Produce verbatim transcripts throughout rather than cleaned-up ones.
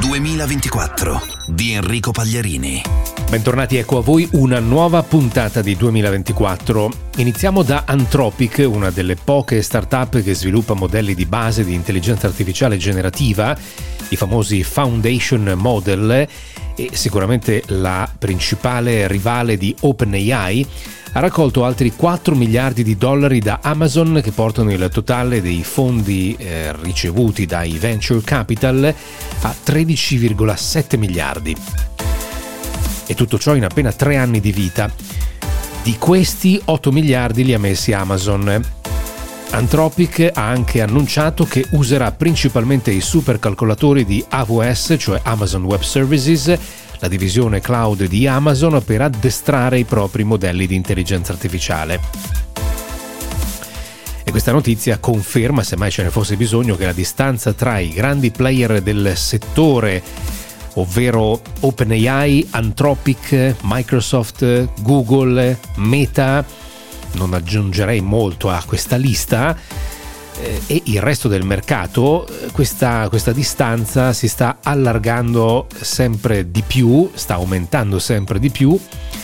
duemilaventiquattro di Enrico Pagliarini. Bentornati, ecco a voi una nuova puntata di duemilaventiquattro. Iniziamo da Anthropic, una delle poche start-up che sviluppa modelli di base di intelligenza artificiale generativa, i famosi Foundation Model, e sicuramente la principale rivale di OpenAI. Ha raccolto altri quattro miliardi di dollari da Amazon, che portano il totale dei fondi eh, ricevuti dai venture capital a tredici virgola sette miliardi. E tutto ciò in appena tre anni di vita. Di questi otto miliardi li ha messi Amazon. Anthropic ha anche annunciato che userà principalmente i supercalcolatori di A W S, cioè Amazon Web Services, la divisione cloud di Amazon, per addestrare i propri modelli di intelligenza artificiale. E questa notizia conferma, se mai ce ne fosse bisogno, che la distanza tra i grandi player del settore, ovvero OpenAI, Anthropic, Microsoft, Google, Meta, non aggiungerei molto a questa lista, eh, e il resto del mercato, questa, questa distanza si sta allargando sempre di più, sta aumentando sempre di più,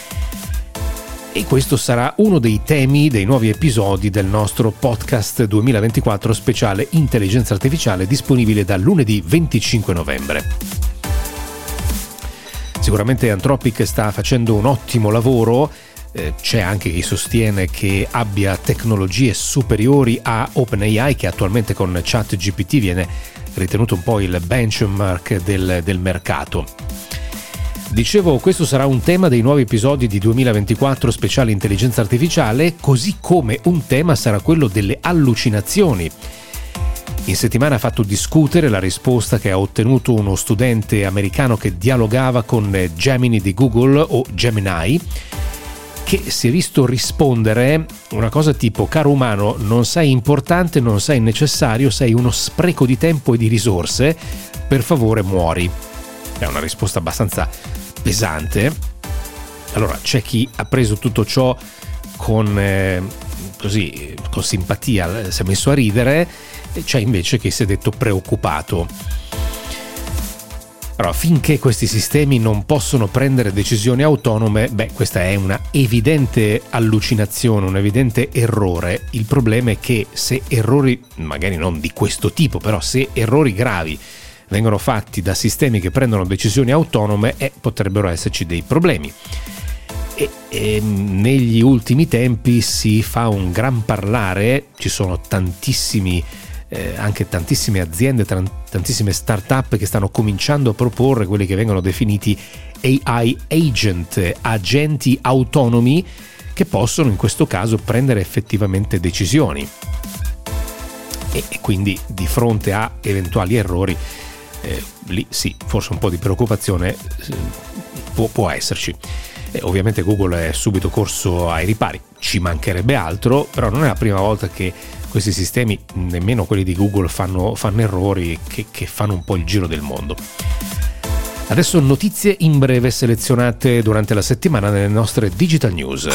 e questo sarà uno dei temi dei nuovi episodi del nostro podcast duemilaventiquattro speciale Intelligenza Artificiale, disponibile dal lunedì venticinque novembre. Sicuramente Anthropic sta facendo un ottimo lavoro, eh, c'è anche chi sostiene che abbia tecnologie superiori a OpenAI, che attualmente con ChatGPT viene ritenuto un po' il benchmark del, del mercato. Dicevo, questo sarà un tema dei nuovi episodi di duemilaventiquattro speciale Intelligenza Artificiale, così come un tema sarà quello delle allucinazioni. In settimana ha fatto discutere la risposta che ha ottenuto uno studente americano che dialogava con Gemini di Google, o Gemini, che si è visto rispondere una cosa tipo: caro umano, non sei importante, non sei necessario, sei uno spreco di tempo e di risorse, per favore muori. È una risposta abbastanza pesante. Allora, c'è chi ha preso tutto ciò con eh, così con simpatia, si è messo a ridere, e c'è invece chi si è detto preoccupato. Allora, finché questi sistemi non possono prendere decisioni autonome, beh, questa è una evidente allucinazione, un evidente errore. Il problema è che se errori, magari non di questo tipo, però se errori gravi vengono fatti da sistemi che prendono decisioni autonome, eh, potrebbero esserci dei problemi. E, e negli ultimi tempi si fa un gran parlare, ci sono tantissimi Eh, anche tantissime aziende, t- tantissime start-up che stanno cominciando a proporre quelli che vengono definiti A I agent, agenti autonomi, che possono in questo caso prendere effettivamente decisioni. E, e quindi di fronte a eventuali errori, eh, lì sì, forse un po' di preoccupazione eh, può, può esserci. E ovviamente Google è subito corso ai ripari, ci mancherebbe altro, però non è la prima volta che questi sistemi, nemmeno quelli di Google, fanno, fanno errori che, che fanno un po' il giro del mondo. Adesso notizie in breve selezionate durante la settimana nelle nostre Digital News.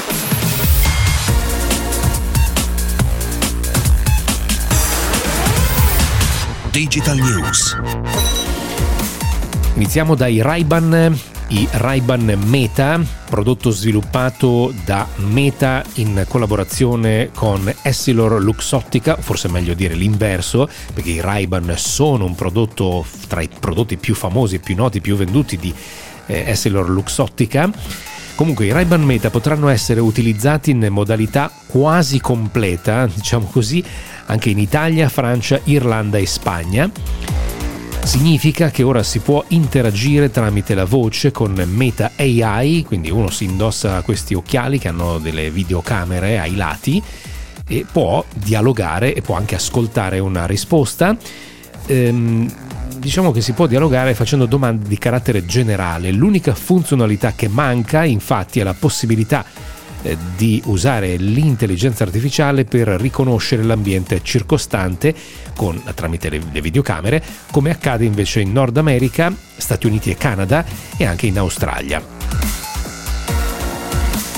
Digital News. Iniziamo dai Ray-Ban. I Ray-Ban Meta, prodotto sviluppato da Meta in collaborazione con EssilorLuxottica, forse è meglio dire l'inverso, perché i Ray-Ban sono un prodotto tra i prodotti più famosi, più noti, più venduti di eh, EssilorLuxottica. Comunque i Ray-Ban Meta potranno essere utilizzati in modalità quasi completa, diciamo così, anche in Italia, Francia, Irlanda e Spagna. Significa che ora si può interagire tramite la voce con Meta A I, quindi uno si indossa questi occhiali che hanno delle videocamere ai lati e può dialogare e può anche ascoltare una risposta. Ehm, diciamo che si può dialogare facendo domande di carattere generale. L'unica funzionalità che manca, infatti, è la possibilità di usare l'intelligenza artificiale per riconoscere l'ambiente circostante con, tramite le, le videocamere, come accade invece in Nord America, Stati Uniti e Canada, e anche in Australia.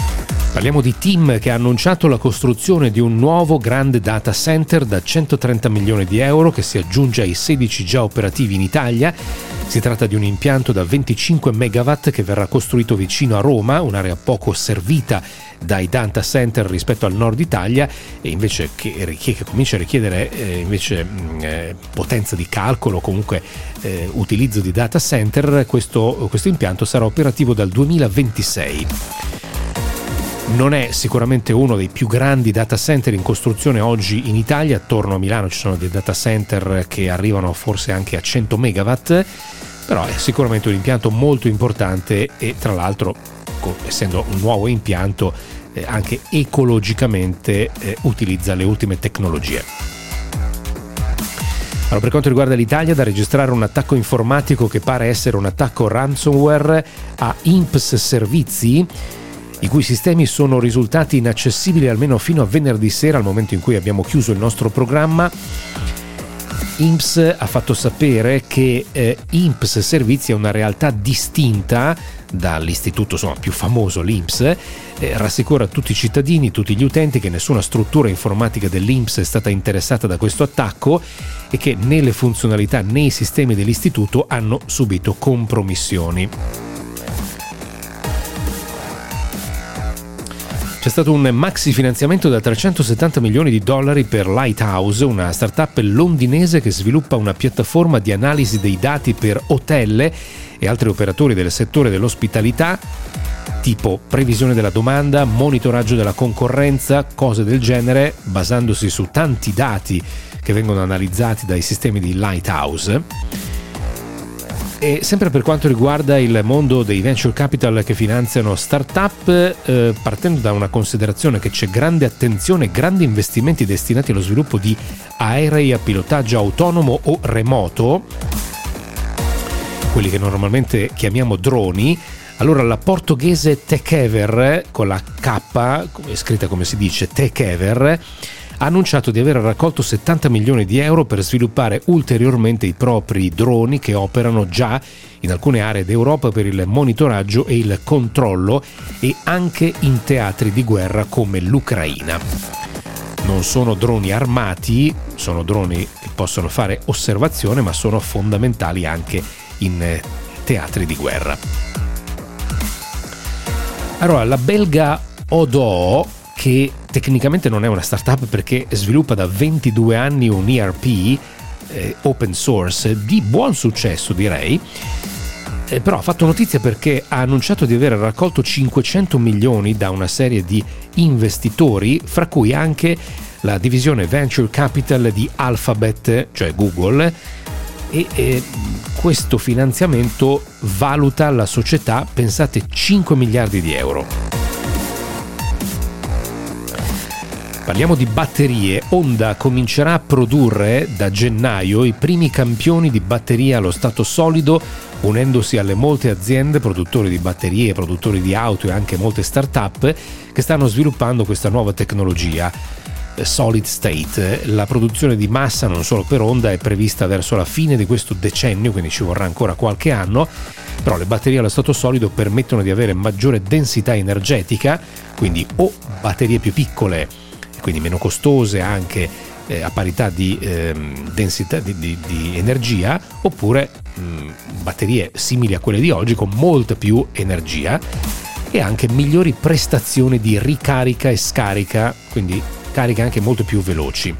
Parliamo di TIM, che ha annunciato la costruzione di un nuovo grande data center da centotrenta milioni di euro che si aggiunge ai sedici già operativi in Italia. Si tratta di un impianto da venticinque megawatt che verrà costruito vicino a Roma, un'area poco servita dai data center rispetto al nord Italia, e invece che, che comincia a richiedere eh, invece eh, potenza di calcolo, comunque eh, utilizzo di data center. Questo, questo impianto sarà operativo dal duemilaventisei. Non è sicuramente uno dei più grandi data center in costruzione oggi in Italia. Attorno a Milano ci sono dei data center che arrivano forse anche a cento megawatt, però è sicuramente un impianto molto importante e, tra l'altro, essendo un nuovo impianto, eh, anche ecologicamente eh, utilizza le ultime tecnologie. Allora, per quanto riguarda l'Italia, da registrare un attacco informatico che pare essere un attacco ransomware a I N P S Servizi, i cui sistemi sono risultati inaccessibili almeno fino a venerdì sera, al momento in cui abbiamo chiuso il nostro programma. I N P S ha fatto sapere che eh, I N P S Servizi è una realtà distinta dall'istituto insomma, più famoso, l'I N P S, eh, rassicura tutti i cittadini, tutti gli utenti che nessuna struttura informatica dell'I N P S è stata interessata da questo attacco e che né le funzionalità né i sistemi dell'istituto hanno subito compromissioni. C'è stato un maxi finanziamento da trecentosettanta milioni di dollari per Lighthouse, una startup londinese che sviluppa una piattaforma di analisi dei dati per hotel e altri operatori del settore dell'ospitalità, tipo previsione della domanda, monitoraggio della concorrenza, cose del genere, basandosi su tanti dati che vengono analizzati dai sistemi di Lighthouse. E sempre per quanto riguarda il mondo dei venture capital che finanziano start-up, eh, partendo da una considerazione che c'è grande attenzione e grandi investimenti destinati allo sviluppo di aerei a pilotaggio autonomo o remoto, quelli che normalmente chiamiamo droni. Allora la portoghese Tekever, con la K, scritta come si dice Tekever, ha annunciato di aver raccolto settanta milioni di euro per sviluppare ulteriormente i propri droni che operano già in alcune aree d'Europa per il monitoraggio e il controllo, e anche in teatri di guerra come l'Ucraina. Non sono droni armati, sono droni che possono fare osservazione, ma sono fondamentali anche in teatri di guerra. Allora, la belga Odoo, che tecnicamente non è una startup perché sviluppa da ventidue anni un E R P eh, open source di buon successo, direi, eh, però ha fatto notizia perché ha annunciato di aver raccolto cinquecento milioni da una serie di investitori, fra cui anche la divisione Venture Capital di Alphabet, cioè Google, e eh, questo finanziamento valuta la società, pensate, cinque miliardi di euro. Parliamo di batterie. Honda comincerà a produrre da gennaio i primi campioni di batteria allo stato solido, unendosi alle molte aziende produttori di batterie, produttori di auto e anche molte start-up che stanno sviluppando questa nuova tecnologia solid state. La produzione di massa, non solo per Honda, è prevista verso la fine di questo decennio, quindi ci vorrà ancora qualche anno, però le batterie allo stato solido permettono di avere maggiore densità energetica, quindi o batterie più piccole, quindi meno costose anche eh, a parità di eh, densità di, di, di energia, oppure mh, batterie simili a quelle di oggi con molta più energia e anche migliori prestazioni di ricarica e scarica, quindi cariche anche molto più veloci.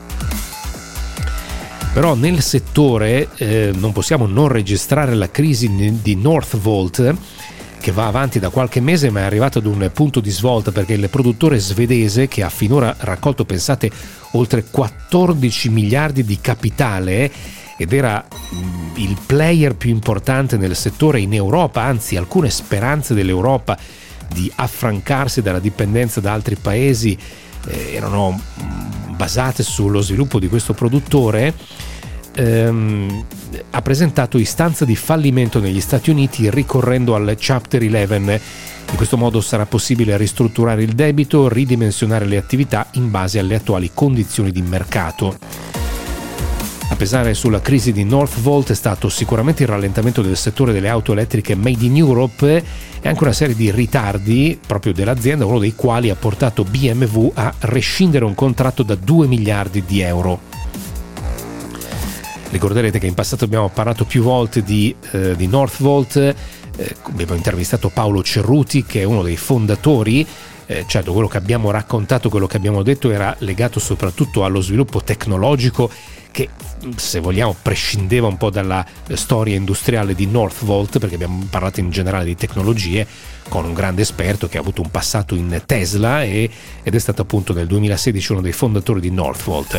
Però nel settore eh, non possiamo non registrare la crisi di Northvolt, che va avanti da qualche mese ma è arrivato ad un punto di svolta, perché il produttore svedese, che ha finora raccolto, pensate, oltre quattordici miliardi di capitale ed era mh, il player più importante nel settore in Europa, anzi alcune speranze dell'Europa di affrancarsi dalla dipendenza da altri paesi eh, erano mh, basate sullo sviluppo di questo produttore, ehm, ha presentato istanza di fallimento negli Stati Uniti ricorrendo al Chapter undici. In questo modo sarà possibile ristrutturare il debito, ridimensionare le attività in base alle attuali condizioni di mercato. Ha pesare sulla crisi di Northvolt è stato sicuramente il rallentamento del settore delle auto elettriche made in Europe e anche una serie di ritardi proprio dell'azienda, uno dei quali ha portato B M W a rescindere un contratto da due miliardi di euro. Ricorderete che in passato abbiamo parlato più volte di, eh, di Northvolt, eh, abbiamo intervistato Paolo Cerruti, che è uno dei fondatori. Eh, certo, quello che abbiamo raccontato, quello che abbiamo detto era legato soprattutto allo sviluppo tecnologico che, se vogliamo, prescindeva un po' dalla storia industriale di Northvolt, perché abbiamo parlato in generale di tecnologie con un grande esperto che ha avuto un passato in Tesla e, ed è stato appunto nel duemilasedici uno dei fondatori di Northvolt.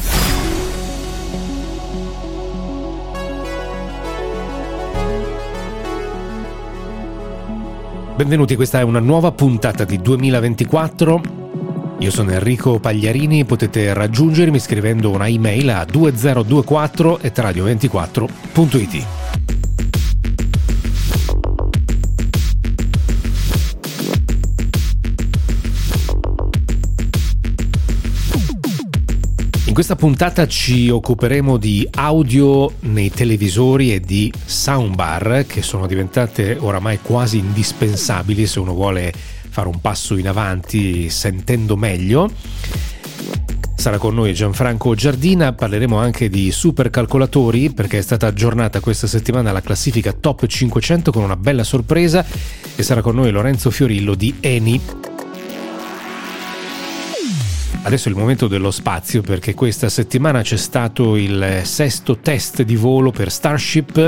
Benvenuti, questa è una nuova puntata di duemilaventiquattro. Io sono Enrico Pagliarini, potete raggiungermi scrivendo una email a duemilaventiquattro chiocciola radio ventiquattro punto it. In questa puntata ci occuperemo di audio nei televisori e di soundbar, che sono diventate oramai quasi indispensabili se uno vuole fare un passo in avanti sentendo meglio. Sarà con noi Gianfranco Giardina, parleremo anche di supercalcolatori perché è stata aggiornata questa settimana la classifica top cinquecento con una bella sorpresa, e sarà con noi Lorenzo Fiorillo di Eni. Adesso è il momento dello spazio, perché questa settimana c'è stato il sesto test di volo per Starship.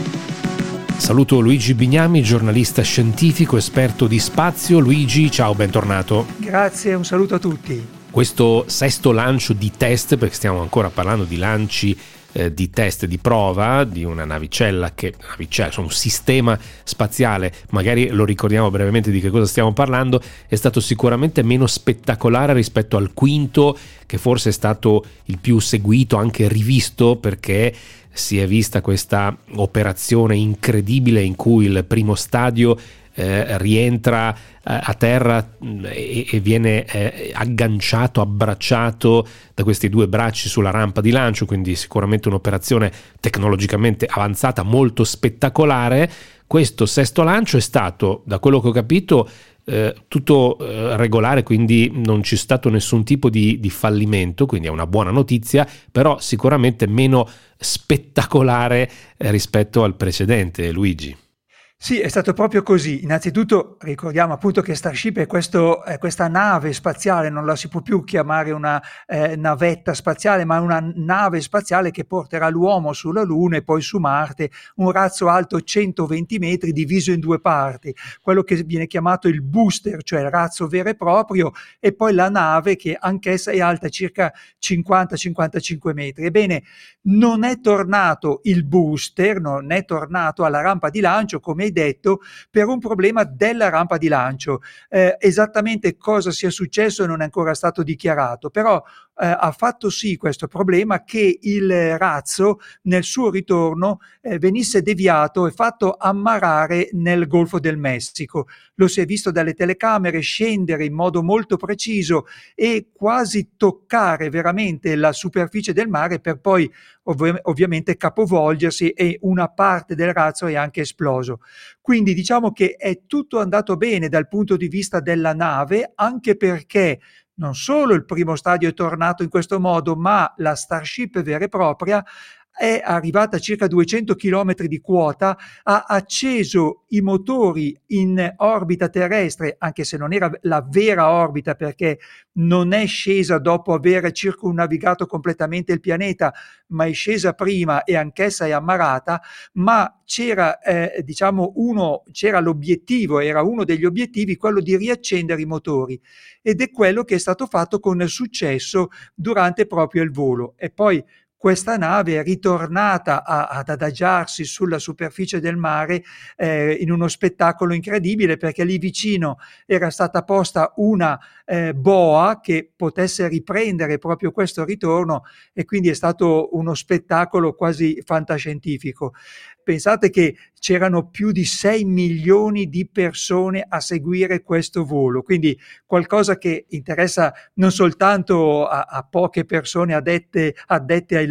Saluto Luigi Bignami, giornalista scientifico, esperto di spazio. Luigi, ciao, bentornato. Grazie, un saluto a tutti. Questo sesto lancio di test, perché stiamo ancora parlando di lanci eh, di test, di prova di una navicella, che navicella, cioè un sistema spaziale, magari lo ricordiamo brevemente di che cosa stiamo parlando, è stato sicuramente meno spettacolare rispetto al quinto, che forse è stato il più seguito, anche rivisto, perché si è vista questa operazione incredibile in cui il primo stadio eh, rientra eh, a terra e, e viene eh, agganciato, abbracciato da questi due bracci sulla rampa di lancio, quindi sicuramente un'operazione tecnologicamente avanzata, molto spettacolare. Questo sesto lancio è stato, da quello che ho capito, Eh, tutto eh, regolare, quindi non c'è stato nessun tipo di, di fallimento, quindi è una buona notizia, però sicuramente meno spettacolare eh, rispetto al precedente. Luigi. Sì, è stato proprio così. Innanzitutto ricordiamo appunto che Starship è, questo, è questa nave spaziale, non la si può più chiamare una eh, navetta spaziale, ma una nave spaziale che porterà l'uomo sulla Luna e poi su Marte, un razzo alto centoventi metri diviso in due parti, quello che viene chiamato il booster, cioè il razzo vero e proprio, e poi la nave che anch'essa è alta circa cinquanta cinquantacinque metri. Ebbene, non è tornato il booster, non è tornato alla rampa di lancio, come detto, per un problema della rampa di lancio. Eh, esattamente cosa sia successo non è ancora stato dichiarato, però eh, ha fatto sì questo problema che il razzo nel suo ritorno eh, venisse deviato e fatto ammarrare nel Golfo del Messico. Lo si è visto dalle telecamere scendere in modo molto preciso e quasi toccare veramente la superficie del mare, per poi ov- ovviamente capovolgersi, e una parte del razzo è anche esploso. Quindi diciamo che è tutto andato bene dal punto di vista della nave, anche perché non solo il primo stadio è tornato in questo modo, ma la Starship vera e propria è arrivata a circa duecento chilometri di quota, ha acceso i motori in orbita terrestre, anche se non era la vera orbita perché non è scesa dopo aver circumnavigato completamente il pianeta, ma è scesa prima e anch'essa è ammarrata, ma c'era eh, diciamo uno, c'era l'obiettivo, era uno degli obiettivi quello di riaccendere i motori, ed è quello che è stato fatto con successo durante proprio il volo. E poi questa nave è ritornata a, ad adagiarsi sulla superficie del mare eh, in uno spettacolo incredibile, perché lì vicino era stata posta una eh, boa che potesse riprendere proprio questo ritorno, e quindi è stato uno spettacolo quasi fantascientifico. Pensate che c'erano più di sei milioni di persone a seguire questo volo, quindi qualcosa che interessa non soltanto a, a poche persone addette, addette ai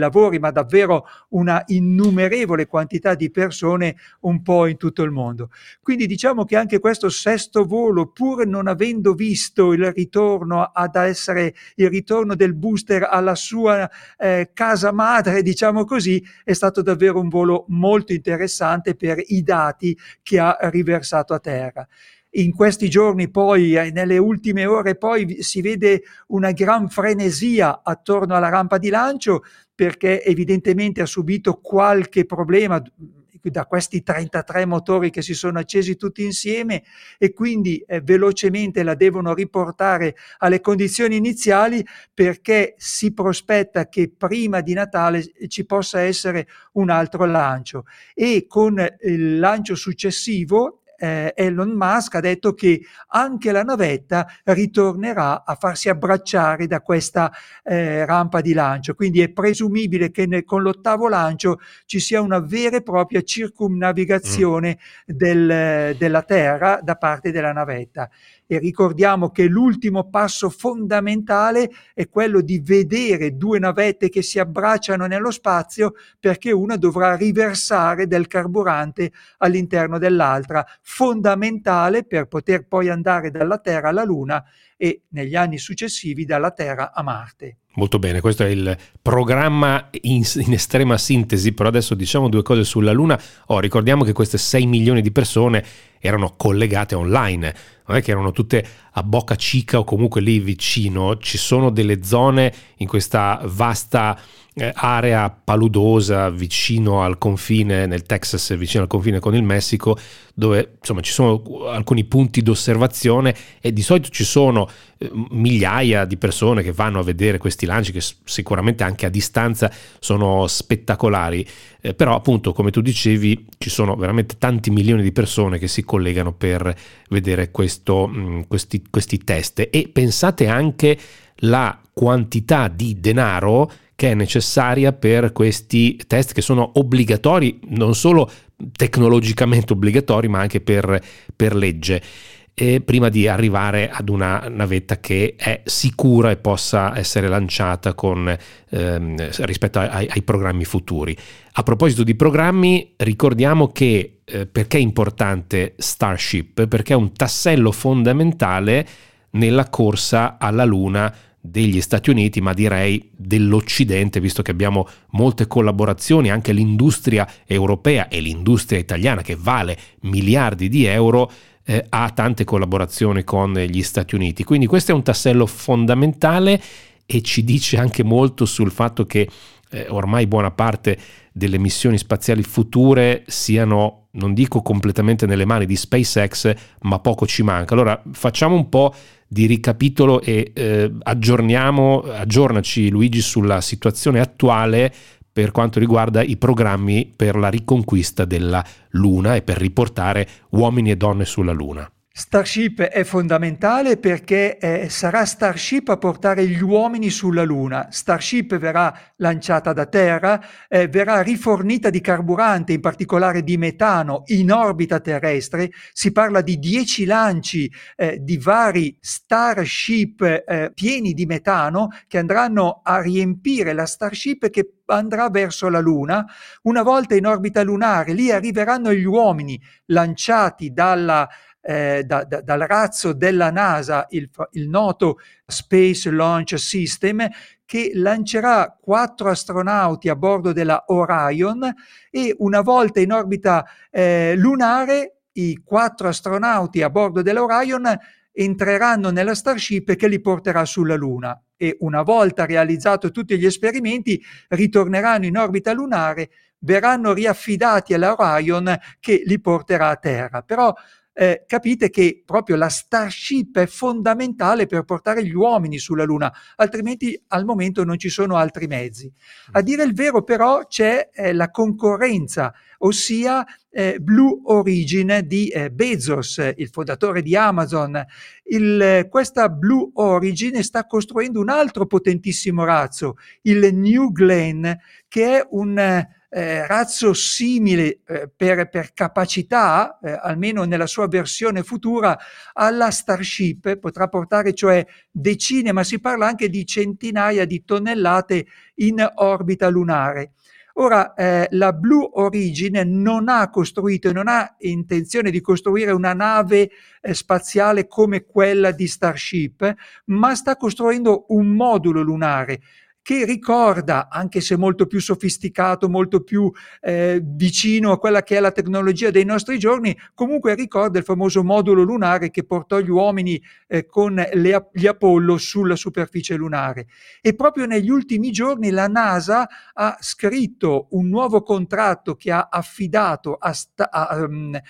lavori, ma davvero una innumerevole quantità di persone un po' in tutto il mondo. Quindi diciamo che anche questo sesto volo, pur non avendo visto il ritorno ad essere il ritorno del booster alla sua eh, casa madre, diciamo così, è stato davvero un volo molto interessante per i dati che ha riversato a terra. In questi giorni poi, eh, nelle ultime ore poi, si vede una gran frenesia attorno alla rampa di lancio, perché evidentemente ha subito qualche problema da questi trentatré motori che si sono accesi tutti insieme, e quindi eh, velocemente la devono riportare alle condizioni iniziali, perché si prospetta che prima di Natale ci possa essere un altro lancio, e con il lancio successivo Eh, Elon Musk ha detto che anche la navetta ritornerà a farsi abbracciare da questa eh, rampa di lancio, quindi è presumibile che nel, con l'ottavo lancio ci sia una vera e propria circumnavigazione mm. del, della Terra da parte della navetta. E ricordiamo che l'ultimo passo fondamentale è quello di vedere due navette che si abbracciano nello spazio, perché una dovrà riversare del carburante all'interno dell'altra, fondamentale per poter poi andare dalla Terra alla Luna e negli anni successivi dalla Terra a Marte. Molto bene, questo è il programma in, in estrema sintesi, però adesso diciamo due cose sulla Luna. Oh, ricordiamo che queste sei milioni di persone erano collegate online, non è che erano tutte a Boca Chica o comunque lì vicino. Ci sono delle zone in questa vasta eh, area paludosa vicino al confine, nel Texas, vicino al confine con il Messico, dove insomma ci sono alcuni punti d'osservazione, e di solito ci sono eh, migliaia di persone che vanno a vedere questi lanci, che sicuramente anche a distanza sono spettacolari, eh, però appunto, come tu dicevi, ci sono veramente tanti milioni di persone che si collegano per vedere questo, mh, questi, questi test. E pensate anche la quantità di denaro che è necessaria per questi test, che sono obbligatori, non solo tecnologicamente obbligatori, ma anche per, per legge, e prima di arrivare ad una navetta che è sicura e possa essere lanciata con, ehm, rispetto ai, ai programmi futuri. A proposito di programmi, ricordiamo che eh, perché è importante Starship? Perché è un tassello fondamentale nella corsa alla Luna degli Stati Uniti, ma direi dell'Occidente, visto che abbiamo molte collaborazioni. Anche l'industria europea e l'industria italiana, che vale miliardi di euro, eh, ha tante collaborazioni con gli Stati Uniti. Quindi questo è un tassello fondamentale, e ci dice anche molto sul fatto che eh, ormai buona parte delle missioni spaziali future siano, non dico completamente nelle mani di SpaceX, ma poco ci manca. Allora facciamo un po' di ricapitolo e eh, aggiorniamo, aggiornaci Luigi sulla situazione attuale per quanto riguarda i programmi per la riconquista della Luna e per riportare uomini e donne sulla Luna. Starship è fondamentale perché eh, sarà Starship a portare gli uomini sulla Luna. Starship verrà lanciata da terra, eh, verrà rifornita di carburante, in particolare di metano, in orbita terrestre. Si parla di dieci lanci eh, di vari Starship eh, pieni di metano, che andranno a riempire la Starship che andrà verso la Luna. Una volta in orbita lunare, lì arriveranno gli uomini lanciati dalla Eh, da, da, dal razzo della NASA, il, il noto Space Launch System, che lancerà quattro astronauti a bordo della Orion, e una volta in orbita eh, lunare i quattro astronauti a bordo della Orion entreranno nella Starship che li porterà sulla Luna, e una volta realizzato tutti gli esperimenti ritorneranno in orbita lunare, verranno riaffidati alla Orion che li porterà a terra. Però Eh, capite che proprio la Starship è fondamentale per portare gli uomini sulla Luna, altrimenti al momento non ci sono altri mezzi. A dire il vero, però, c'è eh, la concorrenza, ossia eh, Blue Origin di eh, Bezos, il fondatore di Amazon. Il, questa Blue Origin sta costruendo un altro potentissimo razzo, il New Glenn, che è un eh, razzo simile eh, per, per capacità, eh, almeno nella sua versione futura, alla Starship, potrà portare cioè decine, ma si parla anche di centinaia di tonnellate in orbita lunare. Ora, eh, la Blue Origin non ha costruito e non ha intenzione di costruire una nave eh, spaziale come quella di Starship, ma sta costruendo un modulo lunare che ricorda, anche se molto più sofisticato, molto più eh, vicino a quella che è la tecnologia dei nostri giorni, comunque ricorda il famoso modulo lunare che portò gli uomini eh, con le, gli Apollo sulla superficie lunare. E proprio negli ultimi giorni la NASA ha scritto un nuovo contratto che ha affidato a, a,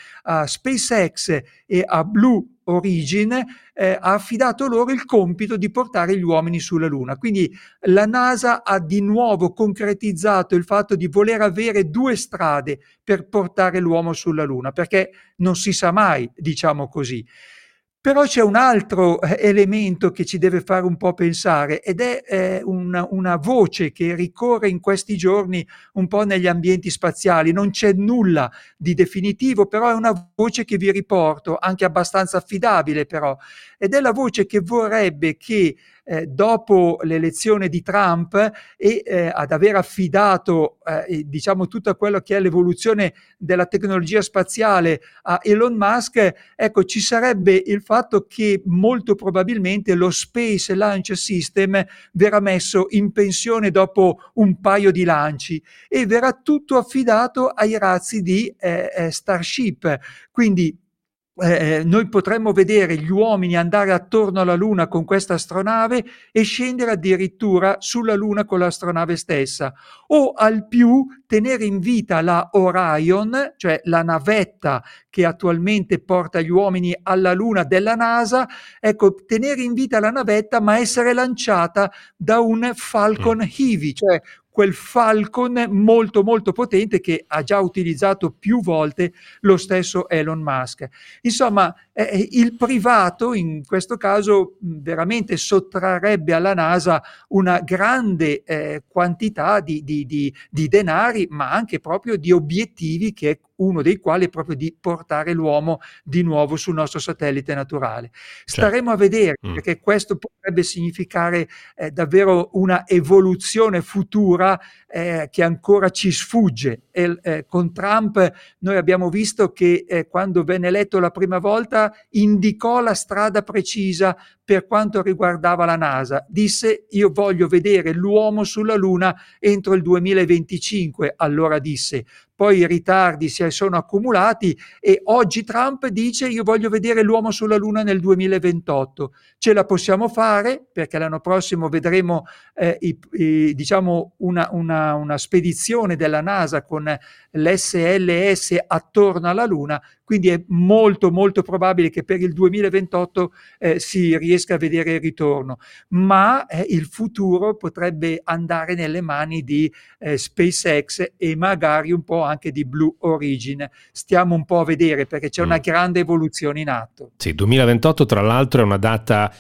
a SpaceX e a Blue Origin, eh, ha affidato loro il compito di portare gli uomini sulla Luna. Quindi la NASA ha di nuovo concretizzato il fatto di voler avere due strade per portare l'uomo sulla Luna, perché non si sa mai, diciamo così. Però c'è un altro elemento che ci deve fare un po' pensare, ed è eh, una, una voce che ricorre in questi giorni un po' negli ambienti spaziali. Non c'è nulla di definitivo, però è una voce che vi riporto, anche abbastanza affidabile però, ed è la voce che vorrebbe che eh, dopo l'elezione di Trump e eh, ad aver affidato eh, diciamo tutta quello che è l'evoluzione della tecnologia spaziale a Elon Musk, ecco, ci sarebbe il fatto che molto probabilmente lo Space Launch System verrà messo in pensione dopo un paio di lanci e verrà tutto affidato ai razzi di eh, eh, Starship. Quindi Eh, noi potremmo vedere gli uomini andare attorno alla Luna con questa astronave e scendere addirittura sulla Luna con l'astronave stessa, o al più tenere in vita la Orion, cioè la navetta che attualmente porta gli uomini alla Luna della NASA, ecco, tenere in vita la navetta ma essere lanciata da un Falcon Heavy, cioè quel Falcon molto molto potente che ha già utilizzato più volte lo stesso Elon Musk. Insomma, eh, il privato in questo caso veramente sottrarrebbe alla NASA una grande eh, quantità di, di, di, di denari, ma anche proprio di obiettivi, che è uno dei quali è proprio di portare l'uomo di nuovo sul nostro satellite naturale. Staremo a vedere, perché questo potrebbe significare eh, davvero una evoluzione futura eh, che ancora ci sfugge. E, eh, con Trump noi abbiamo visto che eh, quando venne eletto la prima volta indicò la strada precisa per quanto riguardava la NASA. Disse: io voglio vedere l'uomo sulla Luna entro il duemilaventicinque, allora disse. Poi i ritardi si sono accumulati e oggi Trump dice: io voglio vedere l'uomo sulla Luna nel duemilaventotto. Ce la possiamo fare, perché l'anno prossimo vedremo eh, i, i, diciamo una, una, una spedizione della NASA con l'S L S attorno alla Luna, quindi è molto molto probabile che per il duemilaventotto eh, si riesca a vedere il ritorno, ma eh, il futuro potrebbe andare nelle mani di eh, SpaceX e magari un po' anche di Blue Origin. Stiamo un po' a vedere, perché c'è una grande evoluzione in atto. Sì, duemilaventotto tra l'altro è una data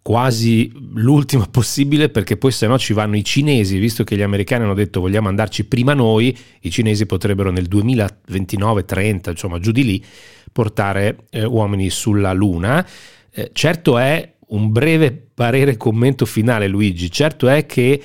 quasi l'ultima possibile, perché poi se no ci vanno i cinesi, visto che gli americani hanno detto vogliamo andarci prima noi, i cinesi potrebbero nel duemilaventinove trenta, insomma giù di lì, portare eh, uomini sulla Luna. Eh, certo è, un breve parere commento finale Luigi, certo è che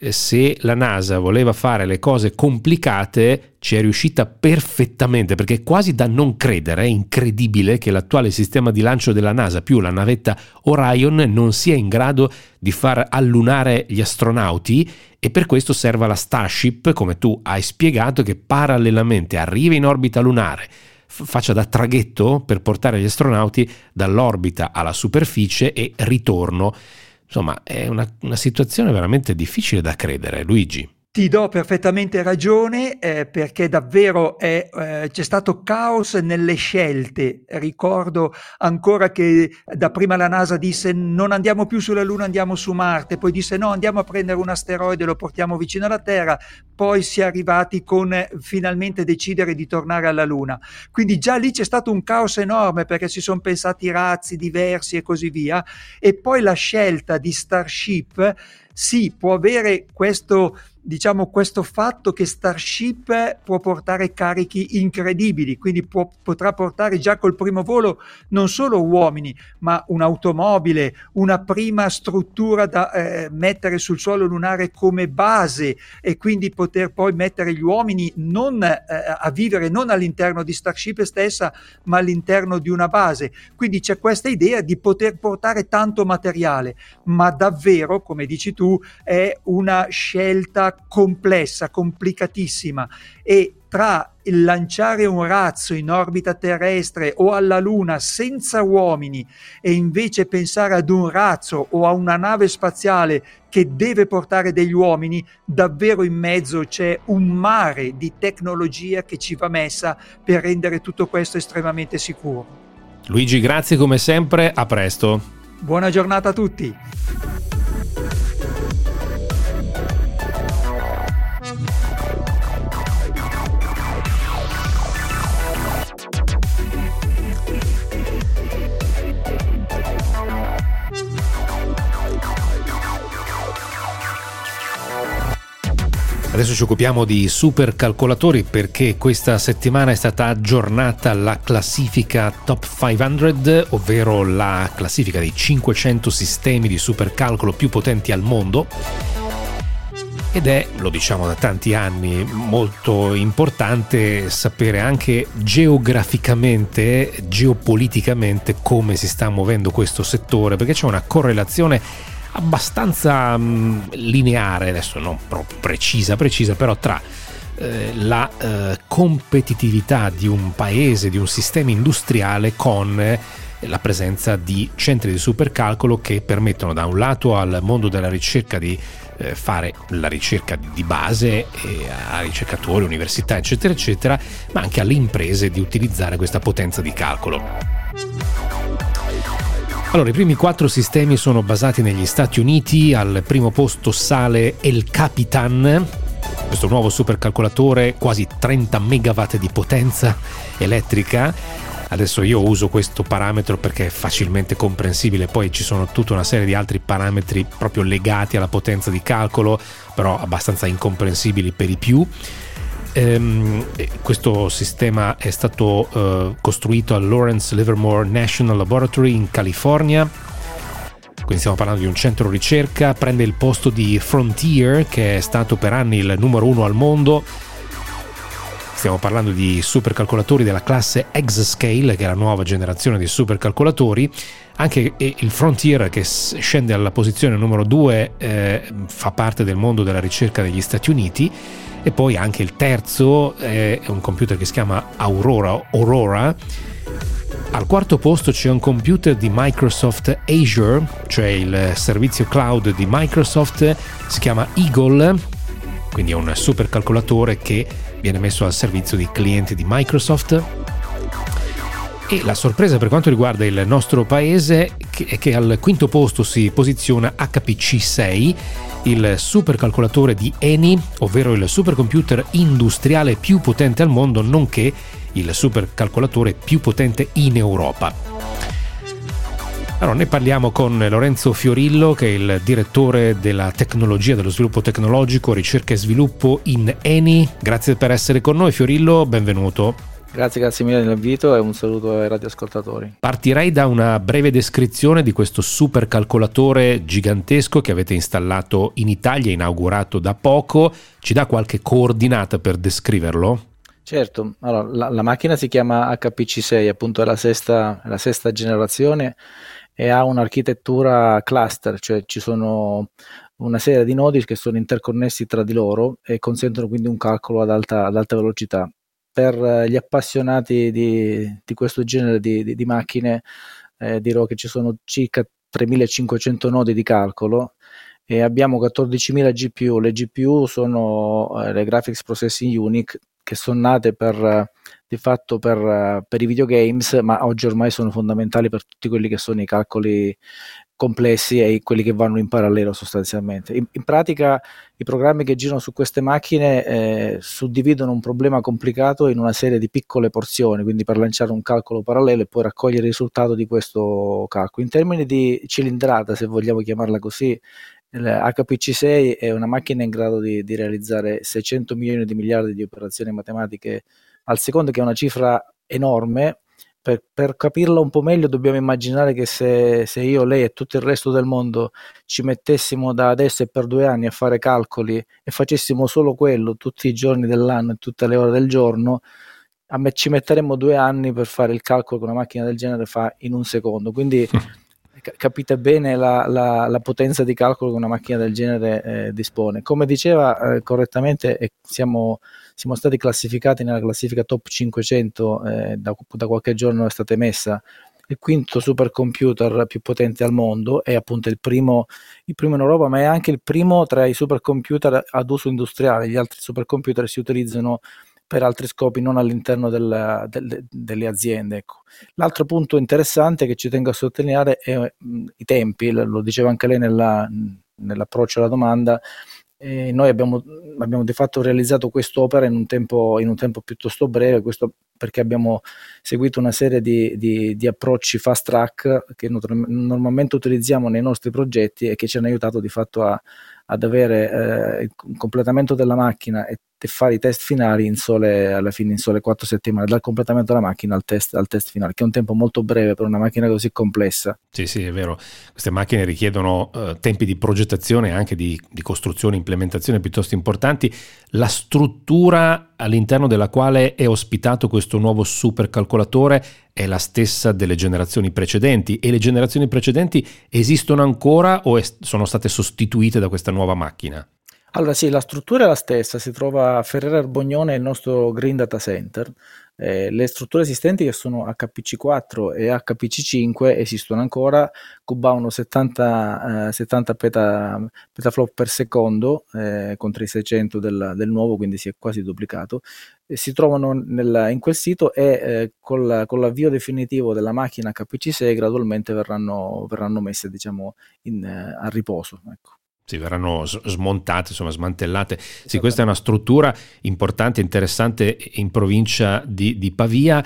se la NASA voleva fare le cose complicate ci è riuscita perfettamente, perché è quasi da non credere, è incredibile che l'attuale sistema di lancio della NASA più la navetta Orion non sia in grado di far allunare gli astronauti, e per questo serve la Starship, come tu hai spiegato, che parallelamente arriva in orbita lunare, faccia da traghetto per portare gli astronauti dall'orbita alla superficie e ritorno. Insomma, è una, una situazione veramente difficile da credere, Luigi. Ti do perfettamente ragione, eh, perché davvero è, eh, c'è stato caos nelle scelte. Ricordo ancora che dapprima la NASA disse non andiamo più sulla Luna, andiamo su Marte, poi disse no, andiamo a prendere un asteroide e lo portiamo vicino alla Terra, poi si è arrivati con eh, finalmente decidere di tornare alla Luna. Quindi già lì c'è stato un caos enorme, perché si sono pensati razzi diversi e così via, e poi la scelta di Starship sì, può avere questo diciamo questo fatto che Starship può portare carichi incredibili, quindi può, potrà portare già col primo volo non solo uomini, ma un'automobile, una prima struttura da eh, mettere sul suolo lunare come base, e quindi poter poi mettere gli uomini non eh, a vivere non all'interno di Starship stessa, ma all'interno di una base. Quindi c'è questa idea di poter portare tanto materiale, ma davvero, come dici tu, è una scelta complessa, complicatissima, e tra il lanciare un razzo in orbita terrestre o alla Luna senza uomini e invece pensare ad un razzo o a una nave spaziale che deve portare degli uomini, davvero in mezzo c'è un mare di tecnologia che ci va messa per rendere tutto questo estremamente sicuro. Luigi, grazie come sempre, a presto. Buona giornata a tutti. Adesso ci occupiamo di supercalcolatori perché questa settimana è stata aggiornata la classifica Top cinquecento, ovvero la classifica dei cinquecento sistemi di supercalcolo più potenti al mondo. Ed è, lo diciamo da tanti anni, molto importante sapere anche geograficamente, geopoliticamente come si sta muovendo questo settore, perché c'è una correlazione abbastanza mh, lineare, adesso non proprio precisa precisa, però tra eh, la eh, competitività di un paese, di un sistema industriale con eh, la presenza di centri di supercalcolo che permettono da un lato al mondo della ricerca di eh, fare la ricerca di base e a ricercatori, università eccetera eccetera, ma anche alle imprese di utilizzare questa potenza di calcolo. Allora, i primi quattro sistemi sono basati negli Stati Uniti. Al primo posto sale El Capitan, questo nuovo supercalcolatore, quasi trenta megawatt di potenza elettrica. Adesso io uso questo parametro perché è facilmente comprensibile, poi ci sono tutta una serie di altri parametri proprio legati alla potenza di calcolo, però abbastanza incomprensibili per i più. Um, questo sistema è stato uh, costruito al Lawrence Livermore National Laboratory in California, quindi stiamo parlando di un centro ricerca. Prende il posto di Frontier, che è stato per anni il numero uno al mondo. Stiamo parlando di supercalcolatori della classe Exascale, che è la nuova generazione di supercalcolatori. Anche il Frontier, che scende alla posizione numero due, eh, fa parte del mondo della ricerca degli Stati Uniti. E poi anche il terzo è un computer che si chiama Aurora, Aurora. Al quarto posto c'è un computer di Microsoft Azure, cioè il servizio cloud di Microsoft, si chiama Eagle, quindi è un supercalcolatore che viene messo al servizio di clienti di Microsoft. E la sorpresa per quanto riguarda il nostro paese è che al quinto posto si posiziona H P C sei, il supercalcolatore di Eni, ovvero il supercomputer industriale più potente al mondo, nonché il supercalcolatore più potente in Europa. Allora, ne parliamo con Lorenzo Fiorillo, che è il direttore della tecnologia, dello sviluppo tecnologico, ricerca e sviluppo in Eni. Grazie per essere con noi, Fiorillo, benvenuto. Grazie, grazie mille dell'invito e un saluto ai radioascoltatori. Partirei da una breve descrizione di questo supercalcolatore gigantesco che avete installato in Italia, inaugurato da poco. Ci dà qualche coordinata per descriverlo? Certo, allora, la, la macchina si chiama H P C sei, appunto è la sesta, la sesta generazione e ha un'architettura cluster, cioè ci sono una serie di nodi che sono interconnessi tra di loro e consentono quindi un calcolo ad alta, ad alta velocità. Per gli appassionati di, di questo genere di, di, di macchine eh, dirò che ci sono circa tremilacinquecento nodi di calcolo e abbiamo quattordicimila G P U. Le G P U sono eh, le Graphics Processing Unit, che sono nate per, eh, di fatto per, eh, per i videogames, ma oggi ormai sono fondamentali per tutti quelli che sono i calcoli complessi e quelli che vanno in parallelo sostanzialmente. In, in pratica i programmi che girano su queste macchine eh, suddividono un problema complicato in una serie di piccole porzioni, quindi per lanciare un calcolo parallelo e poi raccogliere il risultato di questo calcolo. In termini di cilindrata, se vogliamo chiamarla così, L'H P C sei è una macchina in grado di, di realizzare seicento milioni di miliardi di operazioni matematiche al secondo, che è una cifra enorme. Per, per capirla un po' meglio dobbiamo immaginare che se, se io, lei e tutto il resto del mondo ci mettessimo da adesso e per due anni a fare calcoli e facessimo solo quello tutti i giorni dell'anno e tutte le ore del giorno, a me ci metteremmo due anni per fare il calcolo che una macchina del genere fa in un secondo. Quindi capite bene la, la, la potenza di calcolo che una macchina del genere eh, dispone. Come diceva eh, correttamente, eh, siamo, siamo stati classificati nella classifica top cinquecento, eh, da, da qualche giorno è stata emessa, il quinto supercomputer più potente al mondo, è appunto il primo, il primo in Europa, ma è anche il primo tra i supercomputer ad uso industriale. Gli altri supercomputer si utilizzano per altri scopi, non all'interno del, del, delle aziende. Ecco. L'altro punto interessante che ci tengo a sottolineare è mh, i tempi, lo diceva anche lei nella, nell'approccio alla domanda. E noi abbiamo, abbiamo di fatto realizzato quest'opera in un tempo, in un tempo piuttosto breve, questo perché abbiamo seguito una serie di, di, di approcci fast track che normalmente utilizziamo nei nostri progetti e che ci hanno aiutato di fatto a, ad avere eh, il completamento della macchina e fare i test finali in sole, alla fine in sole quattro settimane, dal completamento della macchina al test, al test finale, che è un tempo molto breve per una macchina così complessa. Sì, sì, è vero. Queste macchine richiedono uh, tempi di progettazione e anche di, di costruzione e implementazione piuttosto importanti. La struttura all'interno della quale è ospitato questo nuovo supercalcolatore è la stessa delle generazioni precedenti, e le generazioni precedenti esistono ancora o è, sono state sostituite da questa nuova macchina? Allora sì, la struttura è la stessa, si trova a Ferrara Erbognone, il nostro Green Data Center. Eh, le strutture esistenti, che sono H P C quattro e H P C cinque, esistono ancora, cubavano settanta, eh, settanta peta, petaflop per secondo eh, contro i seicento del, del nuovo, quindi si è quasi duplicato. E si trovano nel, in quel sito e eh, col, con l'avvio definitivo della macchina H P C sei gradualmente verranno, verranno messe, diciamo, in, eh, a riposo. Ecco. Sì, verranno smontate, insomma smantellate. Sì, questa è una struttura importante, interessante in provincia di, di Pavia.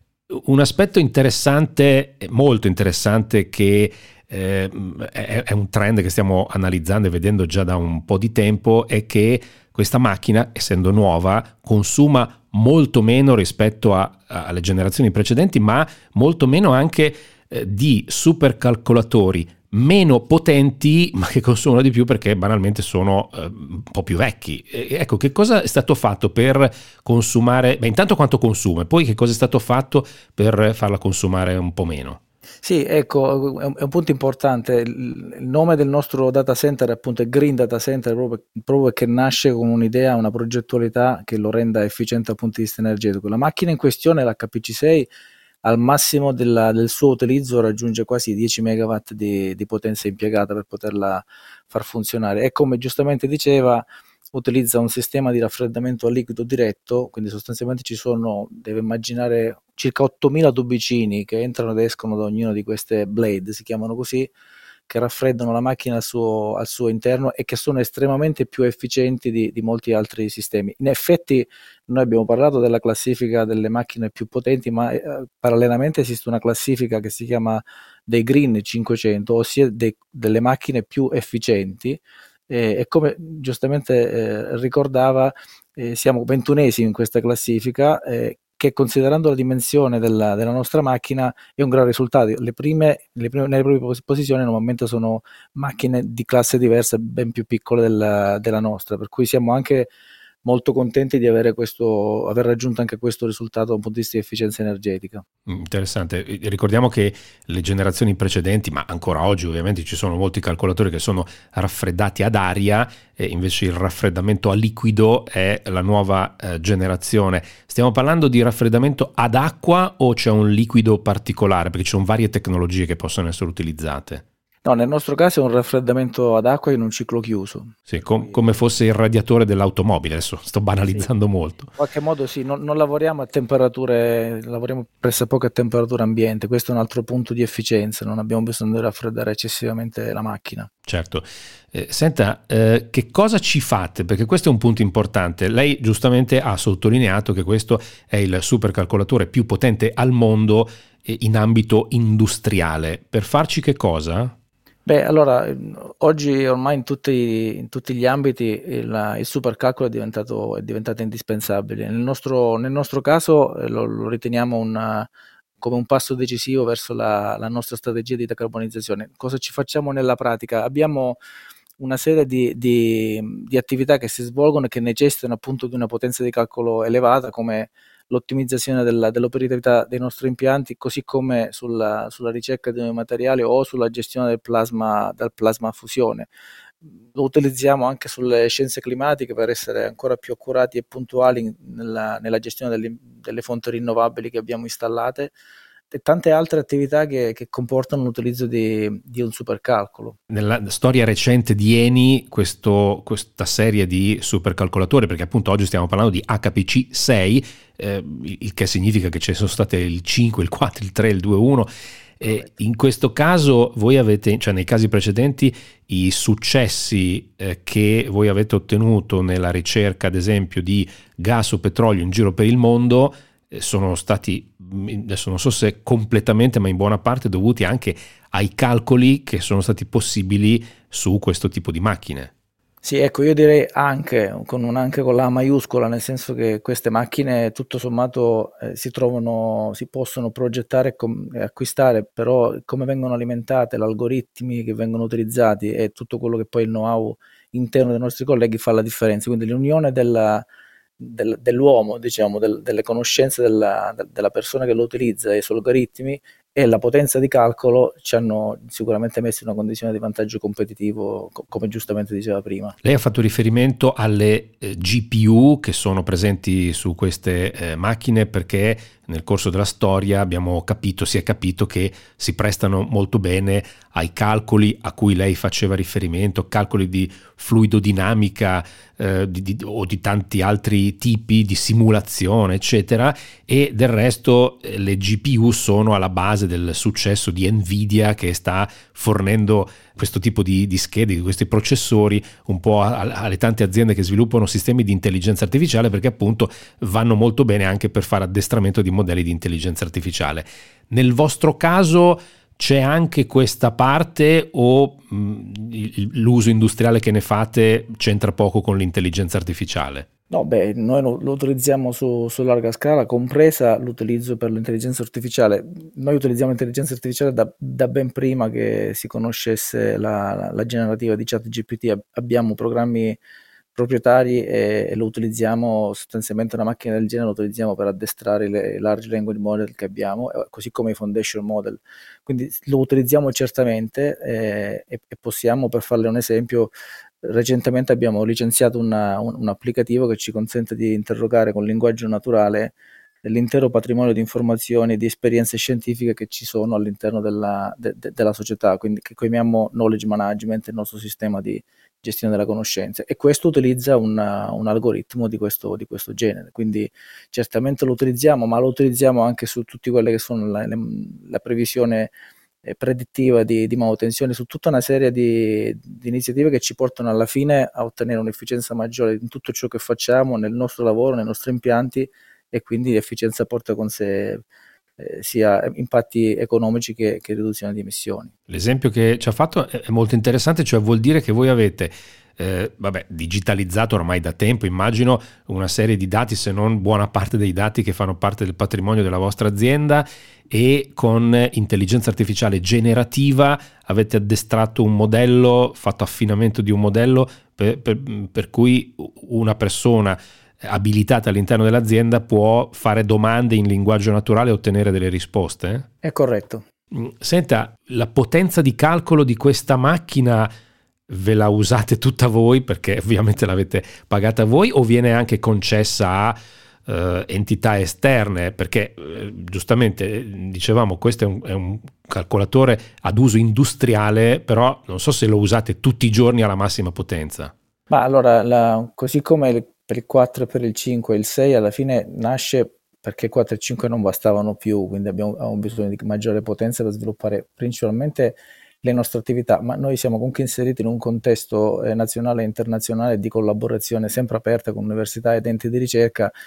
Un aspetto interessante, molto interessante, che eh, è, è un trend che stiamo analizzando e vedendo già da un po' di tempo, è che questa macchina, essendo nuova, consuma molto meno rispetto a, a, alle generazioni precedenti, ma molto meno anche eh, di supercalcolatori meno potenti, ma che consumano di più perché banalmente sono eh, un po' più vecchi. E, ecco, che cosa è stato fatto per consumare, beh, intanto quanto consuma, e poi che cosa è stato fatto per farla consumare un po' meno? Sì, ecco, è un, è un punto importante. Il, il nome del nostro data center è appunto Green Data Center, proprio, proprio perché nasce con un'idea, una progettualità che lo renda efficiente dal punto di vista energetico. La macchina in questione, l'H P C sei, al massimo della, del suo utilizzo raggiunge quasi dieci megawatt di, di potenza impiegata per poterla far funzionare, e come giustamente diceva utilizza un sistema di raffreddamento a liquido diretto, quindi sostanzialmente ci sono, deve immaginare, circa ottomila tubicini che entrano ed escono da ognuna di queste blade, si chiamano così, che raffreddano la macchina al suo, al suo interno e che sono estremamente più efficienti di, di molti altri sistemi. In effetti noi abbiamo parlato della classifica delle macchine più potenti, ma eh, parallelamente esiste una classifica che si chiama dei Green cinquecento, ossia dei, delle macchine più efficienti, eh, e come giustamente eh, ricordava eh, siamo ventunesimi in questa classifica, eh, che considerando la dimensione della, della nostra macchina è un gran risultato. Le prime, le prime, nelle prime posizioni normalmente sono macchine di classe diversa, ben più piccole della, della nostra, per cui siamo anche molto contenti di avere questo, aver raggiunto anche questo risultato da un punto di vista di efficienza energetica. Interessante. Ricordiamo che le generazioni precedenti, ma ancora oggi ovviamente ci sono molti calcolatori che sono raffreddati ad aria, e invece il raffreddamento a liquido è la nuova eh, generazione. Stiamo parlando di raffreddamento ad acqua o c'è un liquido particolare? Perché ci sono varie tecnologie che possono essere utilizzate. No, nel nostro caso è un raffreddamento ad acqua in un ciclo chiuso. Sì, com- come fosse il radiatore dell'automobile, adesso sto banalizzando sì. molto. In qualche modo sì, non, non lavoriamo a temperature, lavoriamo pressappoco a temperatura ambiente, questo è un altro punto di efficienza, non abbiamo bisogno di raffreddare eccessivamente la macchina. Certo. Eh, senta, eh, che cosa ci fate? Perché questo è un punto importante. Lei giustamente ha sottolineato che questo è il supercalcolatore più potente al mondo eh, in ambito industriale. Per farci che cosa? Beh, allora, oggi ormai in tutti, in tutti gli ambiti il, il supercalcolo è diventato, è diventato indispensabile. Nel nostro, nel nostro caso eh, lo, lo riteniamo una, come un passo decisivo verso la, la nostra strategia di decarbonizzazione. Cosa ci facciamo nella pratica? Abbiamo una serie di, di, di attività che si svolgono e che necessitano appunto di una potenza di calcolo elevata, come l'ottimizzazione della, dell'operatività dei nostri impianti, così come sulla, sulla ricerca di nuovi materiali o sulla gestione del plasma, del plasma a fusione. Lo utilizziamo anche sulle scienze climatiche per essere ancora più accurati e puntuali nella, nella gestione delle, delle fonti rinnovabili che abbiamo installate e tante altre attività che, che comportano l'utilizzo di, di un supercalcolo. Nella storia recente di Eni, questo, questa serie di supercalcolatori, perché appunto oggi stiamo parlando di H P C sei, eh, il che significa che ci sono state il cinque, il quattro, il tre, il due, uno. E in questo caso voi avete, cioè nei casi precedenti, i successi eh, che voi avete ottenuto nella ricerca, ad esempio, di gas o petrolio in giro per il mondo, eh, sono stati, adesso non so se completamente, ma in buona parte dovuti anche ai calcoli che sono stati possibili su questo tipo di macchine. Sì, ecco, io direi anche con, un, anche con la maiuscola, nel senso che queste macchine tutto sommato eh, si trovano, si possono progettare e, com- e acquistare, però come vengono alimentate, gli algoritmi che vengono utilizzati e tutto quello che poi il know-how interno dei nostri colleghi fa la differenza. Quindi l'unione della, del, dell'uomo, diciamo, del, delle conoscenze della, della persona che lo utilizza e i suoi algoritmi e la potenza di calcolo ci hanno sicuramente messo in una condizione di vantaggio competitivo, co- come giustamente diceva prima. Lei ha fatto riferimento alle eh, G P U che sono presenti su queste eh, macchine, perché nel corso della storia abbiamo capito, si è capito che si prestano molto bene ai calcoli a cui lei faceva riferimento, calcoli di fluidodinamica eh, di, di, o di tanti altri tipi di simulazione, eccetera, e del resto eh, le G P U sono alla base del successo di Nvidia, che sta fornendo questo tipo di, di schede, di questi processori un po' a, a, alle tante aziende che sviluppano sistemi di intelligenza artificiale, perché appunto vanno molto bene anche per fare addestramento di modelli di intelligenza artificiale. Nel vostro caso c'è anche questa parte o mh, l'uso industriale che ne fate c'entra poco con l'intelligenza artificiale? No, beh, noi lo, lo utilizziamo su, su larga scala, compresa l'utilizzo per l'intelligenza artificiale. Noi utilizziamo l'intelligenza artificiale da, da ben prima che si conoscesse la, la, la generativa di ChatGPT. Abbiamo programmi proprietari e, e lo utilizziamo sostanzialmente, una macchina del genere lo utilizziamo per addestrare le large language model che abbiamo, così come i foundation model. Quindi lo utilizziamo certamente eh, e, e possiamo, per farle un esempio, recentemente abbiamo licenziato una, un, un applicativo che ci consente di interrogare con linguaggio naturale l'intero patrimonio di informazioni e di esperienze scientifiche che ci sono all'interno della, de, de, della società, quindi che chiamiamo knowledge management, il nostro sistema di gestione della conoscenza, e questo utilizza una, un algoritmo di questo, di questo genere, quindi certamente lo utilizziamo, ma lo utilizziamo anche su tutte quelle che sono la, le, la previsione predittiva di, di manutenzione, su tutta una serie di, di iniziative che ci portano alla fine a ottenere un'efficienza maggiore in tutto ciò che facciamo nel nostro lavoro, nei nostri impianti, e quindi l'efficienza porta con sé eh, sia impatti economici che, che riduzione di emissioni. L'esempio che ci ha fatto è molto interessante, cioè vuol dire che voi avete Eh, vabbè, digitalizzato ormai da tempo, immagino, una serie di dati, se non buona parte dei dati che fanno parte del patrimonio della vostra azienda, e con intelligenza artificiale generativa avete addestrato un modello, fatto affinamento di un modello per, per, per cui una persona abilitata all'interno dell'azienda può fare domande in linguaggio naturale e ottenere delle risposte? È corretto. Senta, la potenza di calcolo di questa macchina ve la usate tutta voi perché ovviamente l'avete pagata voi, o viene anche concessa a uh, entità esterne? Perché uh, giustamente dicevamo, questo è un, è un calcolatore ad uso industriale, però non so se lo usate tutti i giorni alla massima potenza. Ma allora, la, così come il, per il quattro, per il cinque e il sei, alla fine nasce perché quattro e cinque non bastavano più, quindi abbiamo, abbiamo bisogno di maggiore potenza per sviluppare principalmente le nostre attività, ma noi siamo comunque inseriti in un contesto eh, nazionale e internazionale di collaborazione sempre aperta con università ed enti di ricerca,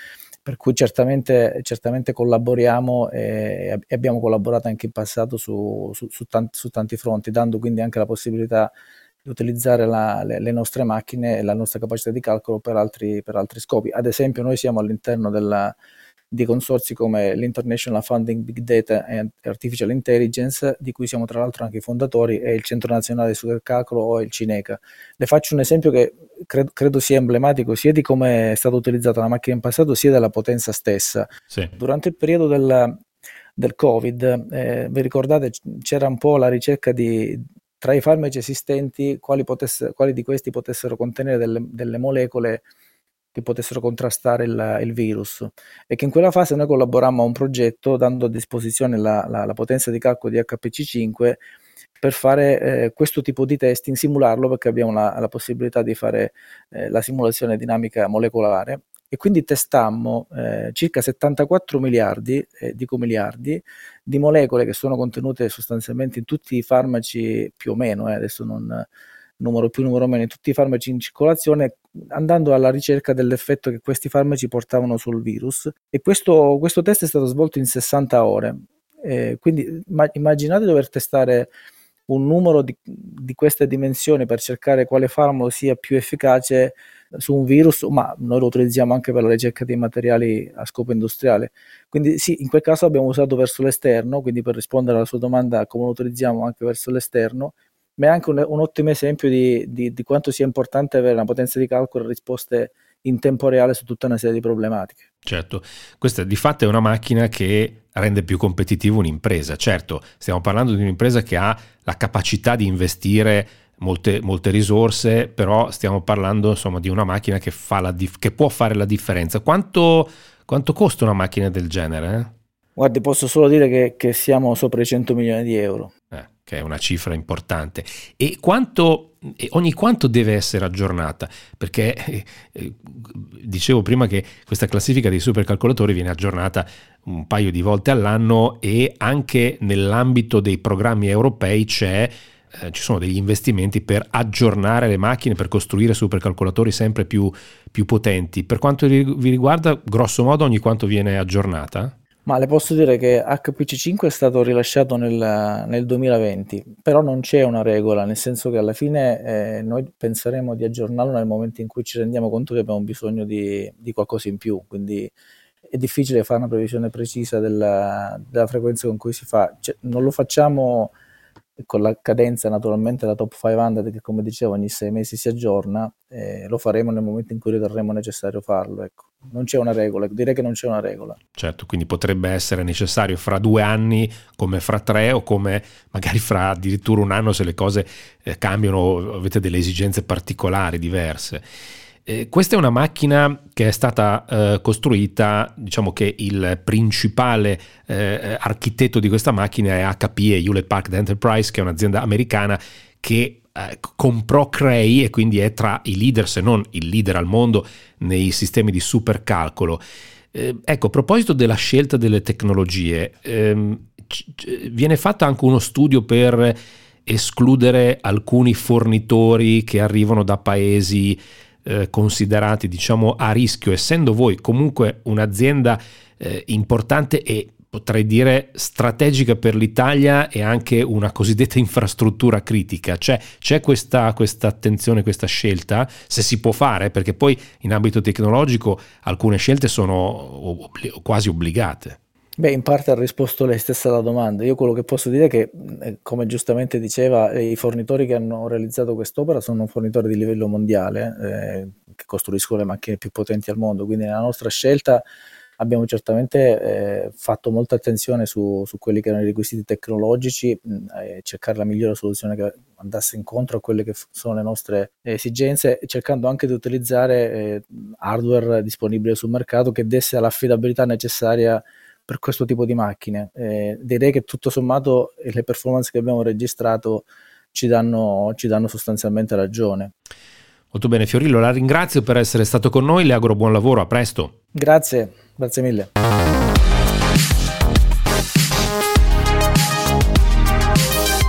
per cui certamente, certamente collaboriamo e, e abbiamo collaborato anche in passato su, su, su, tanti, su tanti fronti, dando quindi anche la possibilità di utilizzare la, le, le nostre macchine e la nostra capacità di calcolo per altri, per altri scopi. Ad esempio noi siamo all'interno della, di consorzi come l'International Funding Big Data and Artificial Intelligence, di cui siamo tra l'altro anche i fondatori, e il Centro Nazionale di Supercalcolo o il CINECA. Le faccio un esempio che credo, credo sia emblematico sia di come è stata utilizzata la macchina in passato, sia della potenza stessa. Sì. Durante il periodo del, del Covid, eh, vi ricordate, c'era un po' la ricerca di tra i farmaci esistenti quali, potesse, quali di questi potessero contenere delle, delle molecole che potessero contrastare il, il virus, e che in quella fase noi collaborammo a un progetto dando a disposizione la, la, la potenza di calcolo di H P C cinque per fare eh, questo tipo di testing, simularlo, perché abbiamo la, la possibilità di fare eh, la simulazione dinamica molecolare, e quindi testammo eh, circa settantaquattro miliardi, eh, dico miliardi, di molecole che sono contenute sostanzialmente in tutti i farmaci, più o meno, eh, adesso non numero più, numero meno, in tutti i farmaci in circolazione, andando alla ricerca dell'effetto che questi farmaci portavano sul virus. E questo, questo test è stato svolto in sessanta ore. Eh, quindi ma, immaginate dover testare un numero di, di queste dimensioni per cercare quale farmaco sia più efficace su un virus, ma noi lo utilizziamo anche per la ricerca dei materiali a scopo industriale. Quindi sì, in quel caso abbiamo usato verso l'esterno, quindi per rispondere alla sua domanda come lo utilizziamo anche verso l'esterno, ma è anche un, un ottimo esempio di, di, di quanto sia importante avere una potenza di calcolo e risposte in tempo reale su tutta una serie di problematiche. Certo, questa di fatto è una macchina che rende più competitivo un'impresa. Certo, stiamo parlando di un'impresa che ha la capacità di investire molte, molte risorse, però stiamo parlando insomma di una macchina che, fa la dif- che può fare la differenza. Quanto, quanto costa una macchina del genere? Eh? Guardi, posso solo dire che, che siamo sopra i cento milioni di euro. Eh, che è una cifra importante. E quanto, ogni quanto deve essere aggiornata? Perché eh, eh, dicevo prima che questa classifica dei supercalcolatori viene aggiornata un paio di volte all'anno, e anche nell'ambito dei programmi europei c'è, eh, ci sono degli investimenti per aggiornare le macchine, per costruire supercalcolatori sempre più, più potenti. Per quanto vi riguarda, grosso modo ogni quanto viene aggiornata? Ma le posso dire che H P C cinque è stato rilasciato nel, nel duemilaventi, però non c'è una regola, nel senso che alla fine eh, noi penseremo di aggiornarlo nel momento in cui ci rendiamo conto che abbiamo bisogno di, di qualcosa in più, quindi è difficile fare una previsione precisa della, della frequenza con cui si fa. Cioè, non lo facciamo con la cadenza naturalmente la top cinquecento, che come dicevo ogni sei mesi si aggiorna, eh, lo faremo nel momento in cui riterremo necessario farlo, ecco. Non c'è una regola, direi che non c'è una regola. Certo, quindi potrebbe essere necessario fra due anni, come fra tre, o come magari fra addirittura un anno se le cose eh, cambiano, avete delle esigenze particolari, diverse. Eh, questa è una macchina che è stata eh, costruita, diciamo che il principale eh, architetto di questa macchina è H P E, Hewlett Packard Enterprise, che è un'azienda americana che eh, comprò Cray e quindi è tra i leader, se non il leader al mondo, nei sistemi di supercalcolo. Eh, ecco, a proposito della scelta delle tecnologie, ehm, c- viene fatto anche uno studio per escludere alcuni fornitori che arrivano da paesi eh, considerati, diciamo, a rischio, essendo voi comunque un'azienda eh, importante e potrei dire strategica per l'Italia e anche una cosiddetta infrastruttura critica. C'è, c'è questa, questa attenzione, questa scelta, se si può fare, perché poi in ambito tecnologico alcune scelte sono obbli- quasi obbligate. Beh, in parte ha risposto lei stessa alla domanda. Io quello che posso dire è che, come giustamente diceva, i fornitori che hanno realizzato quest'opera sono fornitori di livello mondiale, eh, che costruiscono le macchine più potenti al mondo, quindi nella nostra scelta abbiamo certamente eh, fatto molta attenzione su, su quelli che erano i requisiti tecnologici, e cercare la migliore soluzione che andasse incontro a quelle che f- sono le nostre esigenze, cercando anche di utilizzare eh, hardware disponibile sul mercato che desse l'affidabilità necessaria per questo tipo di macchine. Eh, direi che tutto sommato le performance che abbiamo registrato ci danno, ci danno sostanzialmente ragione. Molto bene, Fiorillo, la ringrazio per essere stato con noi, le auguro buon lavoro, a presto. Grazie, grazie mille.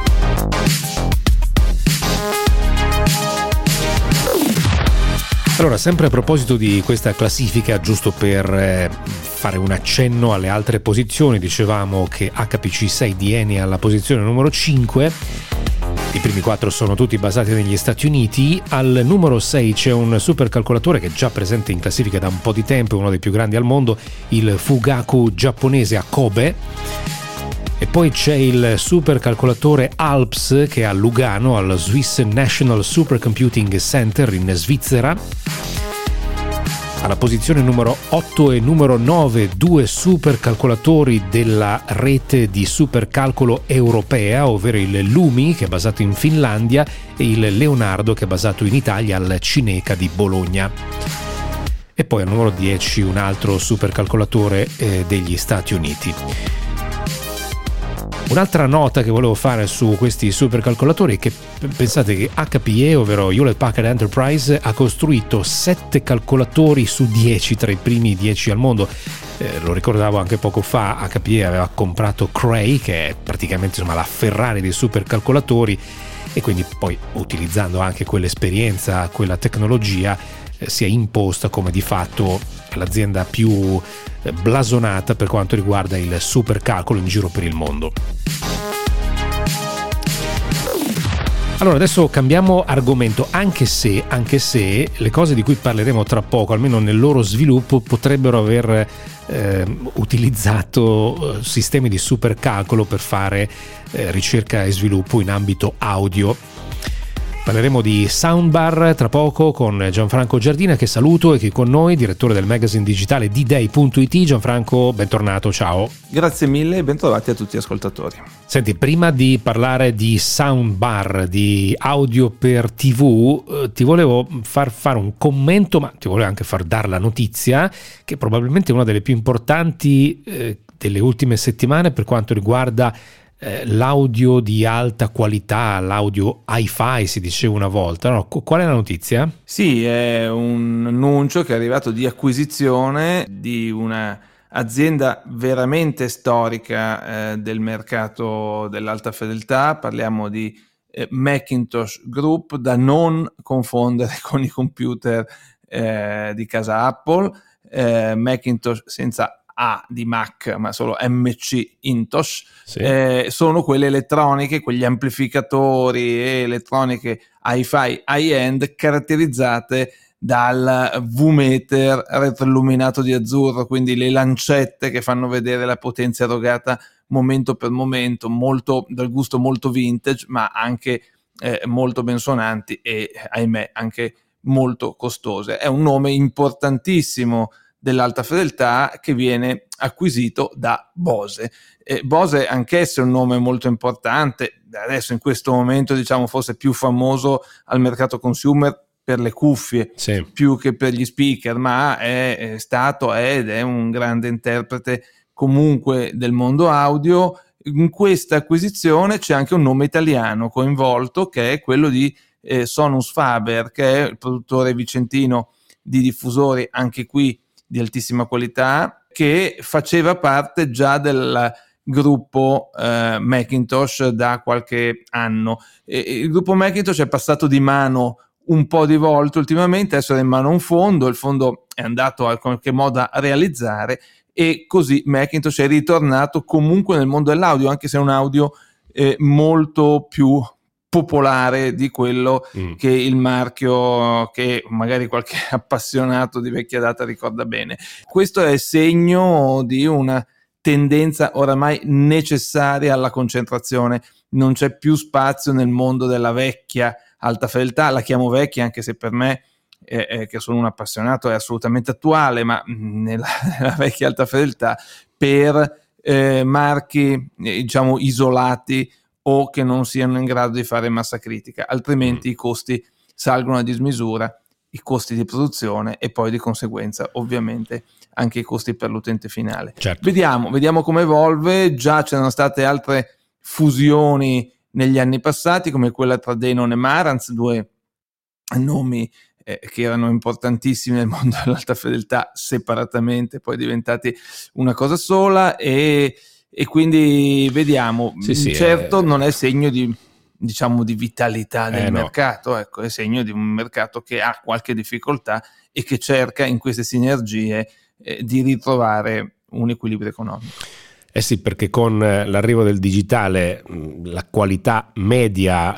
Allora, Allora, sempre a proposito di questa classifica, giusto per eh, fare un accenno alle altre posizioni, dicevamo che H P C sei di Eni è alla posizione numero cinque, i primi quattro sono tutti basati negli Stati Uniti. Al numero sei c'è un supercalcolatore che è già presente in classifica da un po' di tempo, uno dei più grandi al mondo, il Fugaku giapponese a Kobe. E poi c'è il supercalcolatore ALPS che è a Lugano, al Swiss National Supercomputing Center in Svizzera. Alla posizione numero otto e numero nove due supercalcolatori della rete di supercalcolo europea, ovvero il Lumi che è basato in Finlandia e il Leonardo che è basato in Italia al Cineca di Bologna. E poi al numero dieci un altro supercalcolatore eh, degli Stati Uniti. Un'altra nota che volevo fare su questi supercalcolatori è che pensate che H P E, ovvero Hewlett Packard Enterprise, ha costruito sette calcolatori su dieci tra i primi dieci al mondo. Eh, lo ricordavo anche poco fa, H P E aveva comprato Cray, che è praticamente insomma la Ferrari dei supercalcolatori, e quindi poi utilizzando anche quell'esperienza, quella tecnologia, eh, si è imposta come di fatto l'azienda più blasonata per quanto riguarda il supercalcolo in giro per il mondo. Allora, adesso cambiamo argomento, anche se, anche se le cose di cui parleremo tra poco, almeno nel loro sviluppo, potrebbero aver eh, utilizzato sistemi di supercalcolo per fare eh, ricerca e sviluppo in ambito audio. Parleremo di Soundbar tra poco con Gianfranco Giardina, che saluto e che è con noi, direttore del magazine digitale D Day punto it. Gianfranco, bentornato, ciao. Grazie mille e bentrovati a tutti gli ascoltatori. Senti, prima di parlare di Soundbar, di audio per tivù, eh, ti volevo far fare un commento, ma ti volevo anche far dare la notizia, che probabilmente è una delle più importanti eh, delle ultime settimane per quanto riguarda l'audio di alta qualità, l'audio hi-fi si diceva una volta, no? Qual è la notizia? Sì, è un annuncio che è arrivato di acquisizione di una azienda veramente storica eh, del mercato dell'alta fedeltà. Parliamo di eh, Macintosh Group, da non confondere con i computer eh, di casa Apple. eh, Macintosh senza A di Mac, ma solo M C Intosh, sì. eh, sono quelle elettroniche, quegli amplificatori e elettroniche hi-fi high-end caratterizzate dal V-meter retroilluminato di azzurro, quindi le lancette che fanno vedere la potenza erogata momento per momento, molto dal gusto molto vintage, ma anche eh, molto ben suonanti e, ahimè, anche molto costose. È un nome importantissimo dell'alta fedeltà che viene acquisito da Bose. Eh, Bose anch'esso è un nome molto importante, adesso in questo momento diciamo forse più famoso al mercato consumer per le cuffie, sì, più che per gli speaker, ma è, è stato ed è un grande interprete comunque del mondo audio. In questa acquisizione c'è anche un nome italiano coinvolto, che è quello di eh, Sonus Faber, che è il produttore vicentino di diffusori, anche qui di altissima qualità, che faceva parte già del gruppo eh, Macintosh da qualche anno. E, il gruppo Macintosh è passato di mano un po' di volte ultimamente, adesso è in mano un fondo, il fondo è andato a qualche modo a realizzare, e così Macintosh è ritornato comunque nel mondo dell'audio, anche se è un audio eh, molto più popolare di quello mm. che il marchio che magari qualche appassionato di vecchia data ricorda bene. Questo è segno di una tendenza oramai necessaria alla concentrazione. Non c'è più spazio nel mondo della vecchia alta fedeltà, la chiamo vecchia anche se per me eh, eh, che sono un appassionato è assolutamente attuale, ma nella, nella vecchia alta fedeltà, per eh, marchi eh, diciamo isolati o che non siano in grado di fare massa critica, altrimenti mm. i costi salgono a dismisura, i costi di produzione e poi di conseguenza ovviamente anche i costi per l'utente finale. Certo. Vediamo, vediamo come evolve. Già c'erano state altre fusioni negli anni passati, come quella tra Denon e Marantz, due nomi eh, che erano importantissimi nel mondo dell'alta fedeltà, separatamente poi diventati una cosa sola, e E quindi vediamo, sì, sì, certo eh... non è segno di diciamo di vitalità del eh no. mercato, ecco, è segno di un mercato che ha qualche difficoltà e che cerca in queste sinergie eh, di ritrovare un equilibrio economico. Eh sì, perché con l'arrivo del digitale la qualità media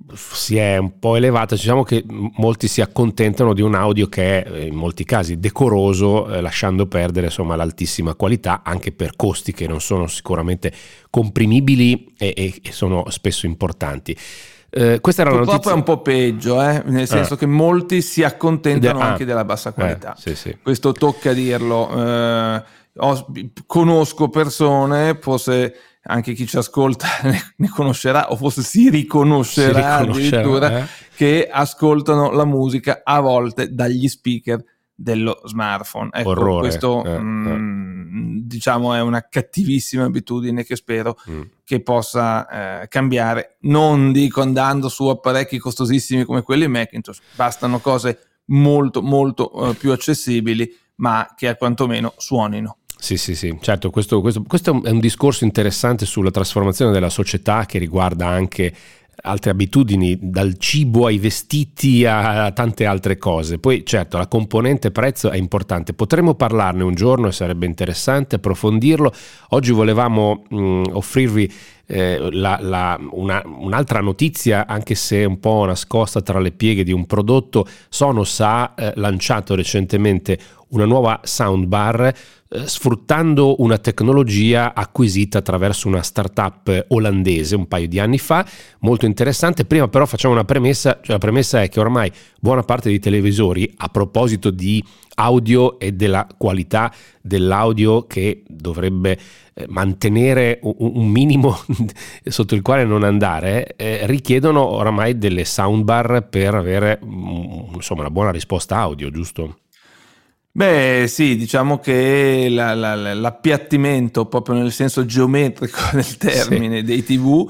si è un po' elevata, diciamo che molti si accontentano di un audio che è in molti casi decoroso, eh, lasciando perdere insomma l'altissima qualità, anche per costi che non sono sicuramente comprimibili e, e, e sono spesso importanti. Eh, questa era la Purtroppo notizia. è un po' peggio, eh? nel senso ah. che molti si accontentano De- ah. anche della bassa qualità. Eh, sì, sì. Questo tocca dirlo. Eh, ho, conosco persone, forse anche chi ci ascolta ne, ne conoscerà o forse si riconoscerà, si riconoscerà addirittura, eh? che ascoltano la musica a volte dagli speaker dello smartphone. Ecco, Orrore. questo eh, mh, eh. diciamo è una cattivissima abitudine che spero mm. che possa eh, cambiare. Non dico andando su apparecchi costosissimi come quelli Macintosh, bastano cose molto molto eh, più accessibili, ma che quantomeno suonino. Sì, sì, sì, certo, questo, questo, questo è un discorso interessante sulla trasformazione della società che riguarda anche altre abitudini, dal cibo ai vestiti a tante altre cose. Poi certo la componente prezzo è importante, potremmo parlarne un giorno e sarebbe interessante approfondirlo. Oggi volevamo mh, offrirvi eh, la, la, una, un'altra notizia, anche se un po' nascosta tra le pieghe di un prodotto. Sonos ha eh, lanciato recentemente una nuova soundbar eh, sfruttando una tecnologia acquisita attraverso una startup olandese un paio di anni fa, molto interessante. Prima però facciamo una premessa, cioè la premessa è che ormai buona parte dei televisori, a proposito di audio e della qualità dell'audio che dovrebbe eh, mantenere un, un minimo sotto il quale non andare, eh, richiedono oramai delle soundbar per avere um, insomma una buona risposta audio, giusto? Beh sì, diciamo che la, la, l'appiattimento proprio nel senso geometrico del termine sì. dei tivù,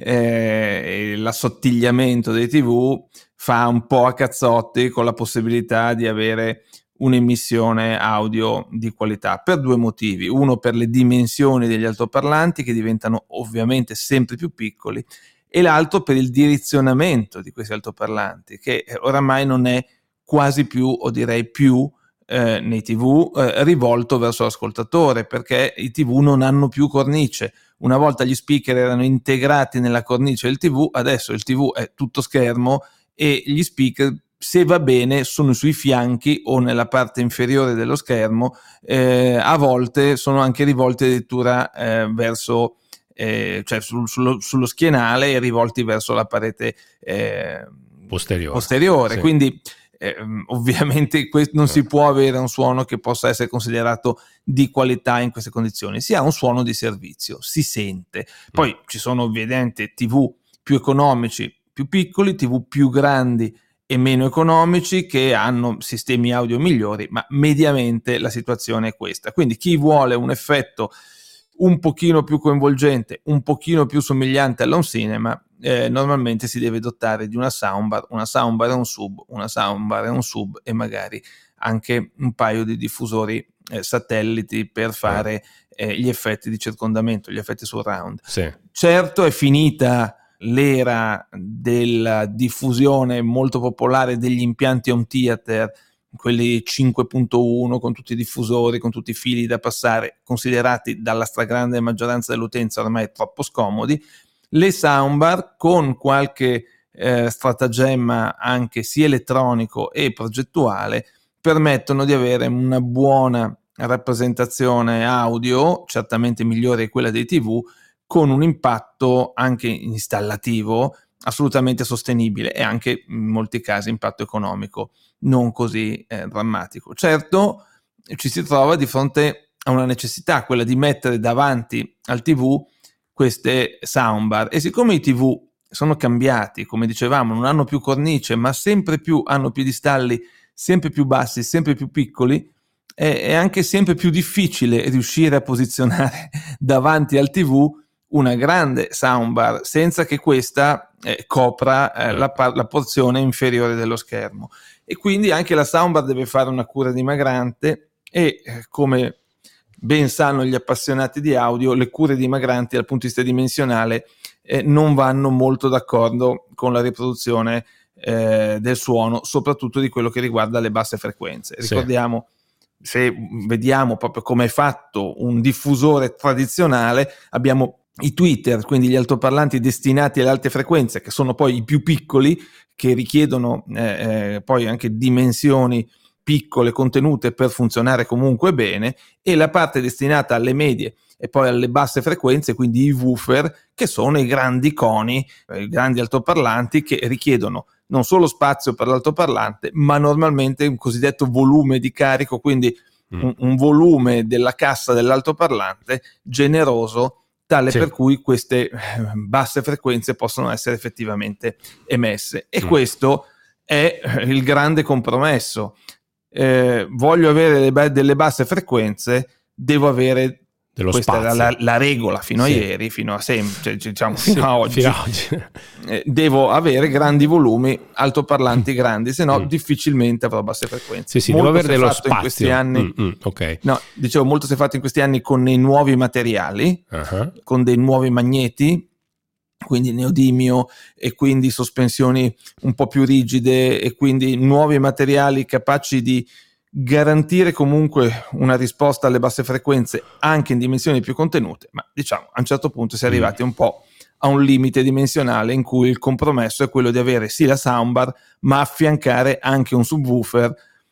eh, l'assottigliamento dei tivù fa un po' a cazzotti con la possibilità di avere un'emissione audio di qualità per due motivi: uno per le dimensioni degli altoparlanti che diventano ovviamente sempre più piccoli, e l'altro per il direzionamento di questi altoparlanti che oramai non è quasi più, o direi più, Eh, nei tivù eh, rivolto verso l'ascoltatore, perché i tivù non hanno più cornice. Una volta gli speaker erano integrati nella cornice del tivù, adesso il tivù è tutto schermo e gli speaker, se va bene, sono sui fianchi o nella parte inferiore dello schermo, eh, a volte sono anche rivolti addirittura eh, verso eh, cioè sul, sullo, sullo schienale e rivolti verso la parete eh, posteriore, posteriore. Sì. Quindi Eh, ovviamente questo non si può avere un suono che possa essere considerato di qualità in queste condizioni. Si ha un suono di servizio, si sente. Poi ci sono ovviamente tivù più economici, più piccoli, tivù più grandi e meno economici che hanno sistemi audio migliori, ma mediamente la situazione è questa. Quindi chi vuole un effetto un pochino più coinvolgente, un pochino più somigliante all'home cinema, eh, normalmente si deve dotare di una soundbar, una soundbar e un sub, una soundbar e un sub e magari anche un paio di diffusori eh, satelliti per fare eh, gli effetti di circondamento, gli effetti surround. Sì. Certo è finita l'era della diffusione molto popolare degli impianti home theater, quelli cinque punto uno con tutti i diffusori, con tutti i fili da passare, considerati dalla stragrande maggioranza dell'utenza ormai troppo scomodi. Le soundbar, con qualche eh, stratagemma anche sia elettronico e progettuale, permettono di avere una buona rappresentazione audio, certamente migliore di quella dei tivù, con un impatto anche installativo assolutamente sostenibile e anche in molti casi impatto economico non così eh, drammatico. Certo, ci si trova di fronte a una necessità, quella di mettere davanti al tivù queste soundbar, e siccome i tivù sono cambiati, come dicevamo, non hanno più cornice ma sempre più hanno piedistalli sempre più bassi, sempre più piccoli, è, è anche sempre più difficile riuscire a posizionare davanti al tivù una grande soundbar senza che questa eh, copra eh, la, la porzione inferiore dello schermo, e quindi anche la soundbar deve fare una cura dimagrante e eh, come ben sanno gli appassionati di audio, le cure dimagranti dal punto di vista dimensionale eh, non vanno molto d'accordo con la riproduzione eh, del suono, soprattutto di quello che riguarda le basse frequenze. Sì. Ricordiamo, se vediamo proprio come è fatto un diffusore tradizionale, abbiamo i tweeter, quindi gli altoparlanti destinati alle alte frequenze, che sono poi i più piccoli, che richiedono eh, eh, poi anche dimensioni piccole, contenute per funzionare comunque bene, e la parte destinata alle medie e poi alle basse frequenze, quindi i woofer, che sono i grandi coni, i grandi altoparlanti che richiedono non solo spazio per l'altoparlante, ma normalmente un cosiddetto volume di carico, quindi mm. un, un volume della cassa dell'altoparlante generoso, tale sì. per cui queste basse frequenze possono essere effettivamente emesse. E mm. questo è il grande compromesso. Eh, voglio avere le, delle basse frequenze, devo avere dello questa spazio. Era la, la regola fino sì. a ieri, fino a sempre, cioè, diciamo fino, sì, a oggi. Fino a oggi. Eh, devo avere grandi volumi, altoparlanti mm. grandi, se no mm. difficilmente avrò basse frequenze. Sì, sì, molto devo avere dello spazio in questi anni. Mm, mm, okay. No, dicevo, molto si è fatto in questi anni con dei nuovi materiali, uh-huh. con dei nuovi magneti, quindi neodimio, e quindi sospensioni un po' più rigide, e quindi nuovi materiali capaci di garantire comunque una risposta alle basse frequenze anche in dimensioni più contenute, ma diciamo a un certo punto si è arrivati un po' a un limite dimensionale in cui il compromesso è quello di avere sì la soundbar, ma affiancare anche un subwoofer,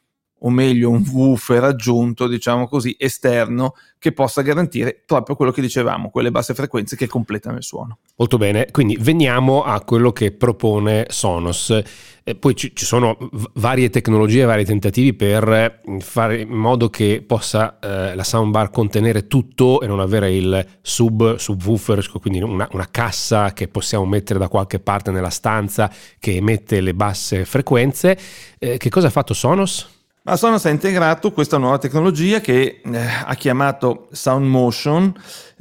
o meglio un woofer aggiunto, diciamo così, esterno, che possa garantire proprio quello che dicevamo, quelle basse frequenze che completano il suono. Molto bene, quindi veniamo a quello che propone Sonos. Eh, poi ci, ci sono v- varie tecnologie, vari tentativi per fare in modo che possa eh, la soundbar contenere tutto e non avere il sub subwoofer, quindi una, una cassa che possiamo mettere da qualche parte nella stanza che emette le basse frequenze. Eh, che cosa ha fatto Sonos? Ma Sonos ha integrato questa nuova tecnologia che eh, ha chiamato Sound Motion,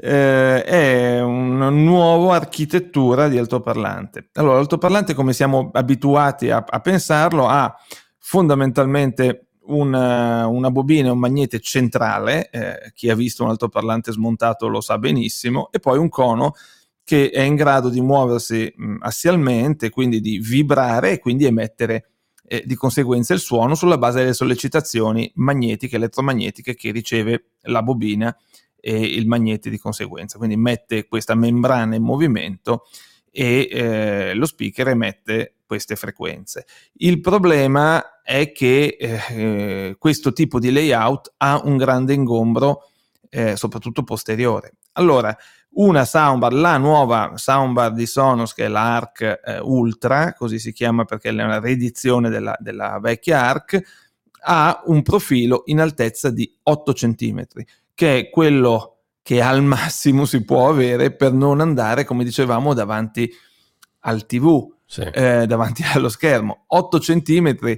eh, è una nuova architettura di altoparlante. Allora, l'altoparlante, come siamo abituati a, a pensarlo, ha fondamentalmente una, una bobina e un magnete centrale, eh, chi ha visto un altoparlante smontato lo sa benissimo, e poi un cono che è in grado di muoversi mh, assialmente, quindi di vibrare e quindi emettere e di conseguenza il suono sulla base delle sollecitazioni magnetiche, elettromagnetiche che riceve la bobina e il magnete di conseguenza. Quindi mette questa membrana in movimento e eh, lo speaker emette queste frequenze. Il problema è che eh, questo tipo di layout ha un grande ingombro, eh, soprattutto posteriore. Allora, una soundbar, la nuova soundbar di Sonos, che è la Arc eh, Ultra, così si chiama perché è una riedizione della, della vecchia Arc, ha un profilo in altezza di otto centimetri, che è quello che al massimo si può avere per non andare, come dicevamo, davanti al tivù, sì. eh, davanti allo schermo. otto centimetri,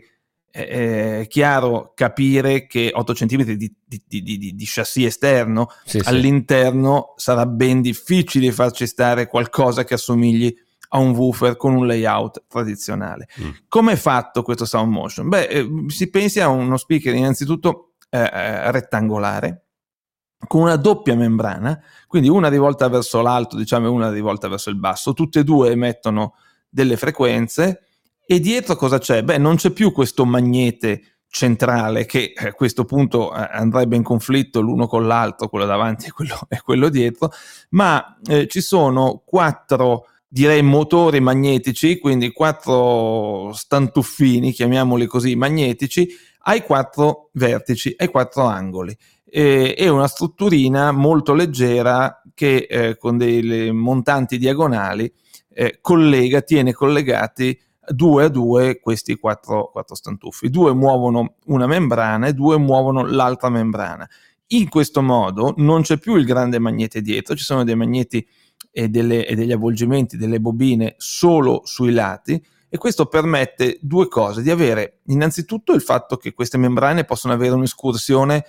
è chiaro capire che otto centimetri di, di, di, di, di chassis esterno, sì, all'interno sì. sarà ben difficile farci stare qualcosa che assomigli a un woofer con un layout tradizionale. Mm. Come è fatto questo Sound Motion? Beh, eh, si pensi a uno speaker innanzitutto eh, rettangolare, con una doppia membrana, quindi una rivolta verso l'alto, diciamo, e una rivolta verso il basso. Tutte e due emettono delle frequenze. E dietro cosa c'è? Beh, non c'è più questo magnete centrale che a questo punto andrebbe in conflitto l'uno con l'altro, quello davanti e quello, e quello dietro, ma eh, ci sono quattro, direi, motori magnetici, quindi quattro stantuffini, chiamiamoli così, magnetici, ai quattro vertici, ai quattro angoli. E, e una strutturina molto leggera che eh, con dei montanti diagonali eh, collega, tiene collegati due a due questi quattro, quattro stantuffi. Due muovono una membrana e due muovono l'altra membrana. In questo modo non c'è più il grande magnete dietro, ci sono dei magneti e, delle, e degli avvolgimenti, delle bobine solo sui lati, e questo permette due cose: di avere innanzitutto il fatto che queste membrane possono avere un'escursione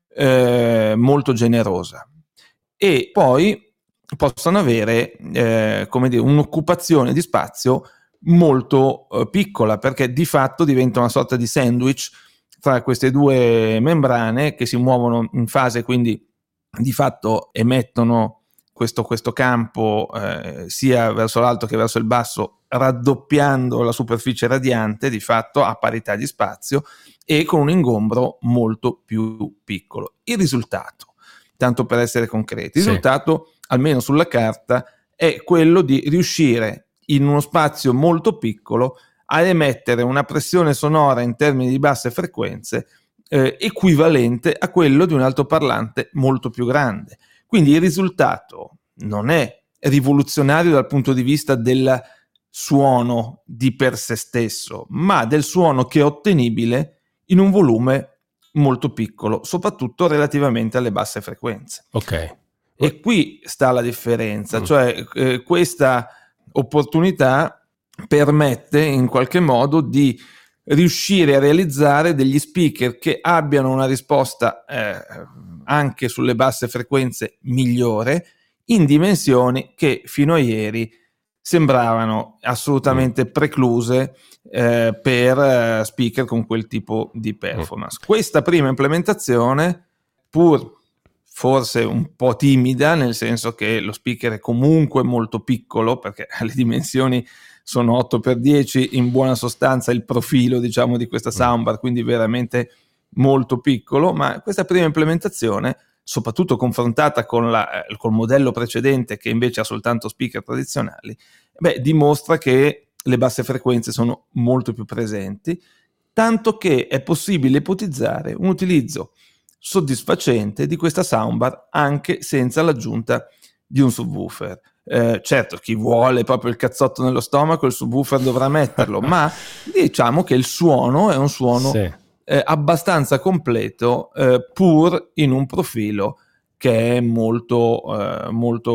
eh, molto generosa, e poi possono avere eh, come dire, un'occupazione di spazio molto eh, piccola, perché di fatto diventa una sorta di sandwich tra queste due membrane che si muovono in fase, quindi di fatto emettono questo, questo campo eh, sia verso l'alto che verso il basso, raddoppiando la superficie radiante di fatto a parità di spazio e con un ingombro molto più piccolo. Il risultato, tanto per essere concreti, il sì. risultato, almeno sulla carta, è quello di riuscire in uno spazio molto piccolo a emettere una pressione sonora in termini di basse frequenze eh, equivalente a quello di un altoparlante molto più grande. Quindi il risultato non è rivoluzionario dal punto di vista del suono di per sé stesso, ma del suono che è ottenibile in un volume molto piccolo, soprattutto relativamente alle basse frequenze. Ok. E qui sta la differenza, Mm. cioè eh, questa opportunità permette in qualche modo di riuscire a realizzare degli speaker che abbiano una risposta eh, anche sulle basse frequenze migliore, in dimensioni che fino a ieri sembravano assolutamente precluse eh, per eh, speaker con quel tipo di performance. Questa prima implementazione, pur forse un po' timida, nel senso che lo speaker è comunque molto piccolo, perché le dimensioni sono otto per dieci, in buona sostanza il profilo, diciamo, di questa soundbar, quindi veramente molto piccolo, ma questa prima implementazione, soprattutto confrontata con la, eh, col modello precedente che invece ha soltanto speaker tradizionali, beh, dimostra che le basse frequenze sono molto più presenti, tanto che è possibile ipotizzare un utilizzo soddisfacente di questa soundbar anche senza l'aggiunta di un subwoofer. Eh, certo, chi vuole proprio il cazzotto nello stomaco il subwoofer dovrà metterlo, ma diciamo che il suono è un suono Sì. eh, abbastanza completo, eh, pur in un profilo che è molto, eh,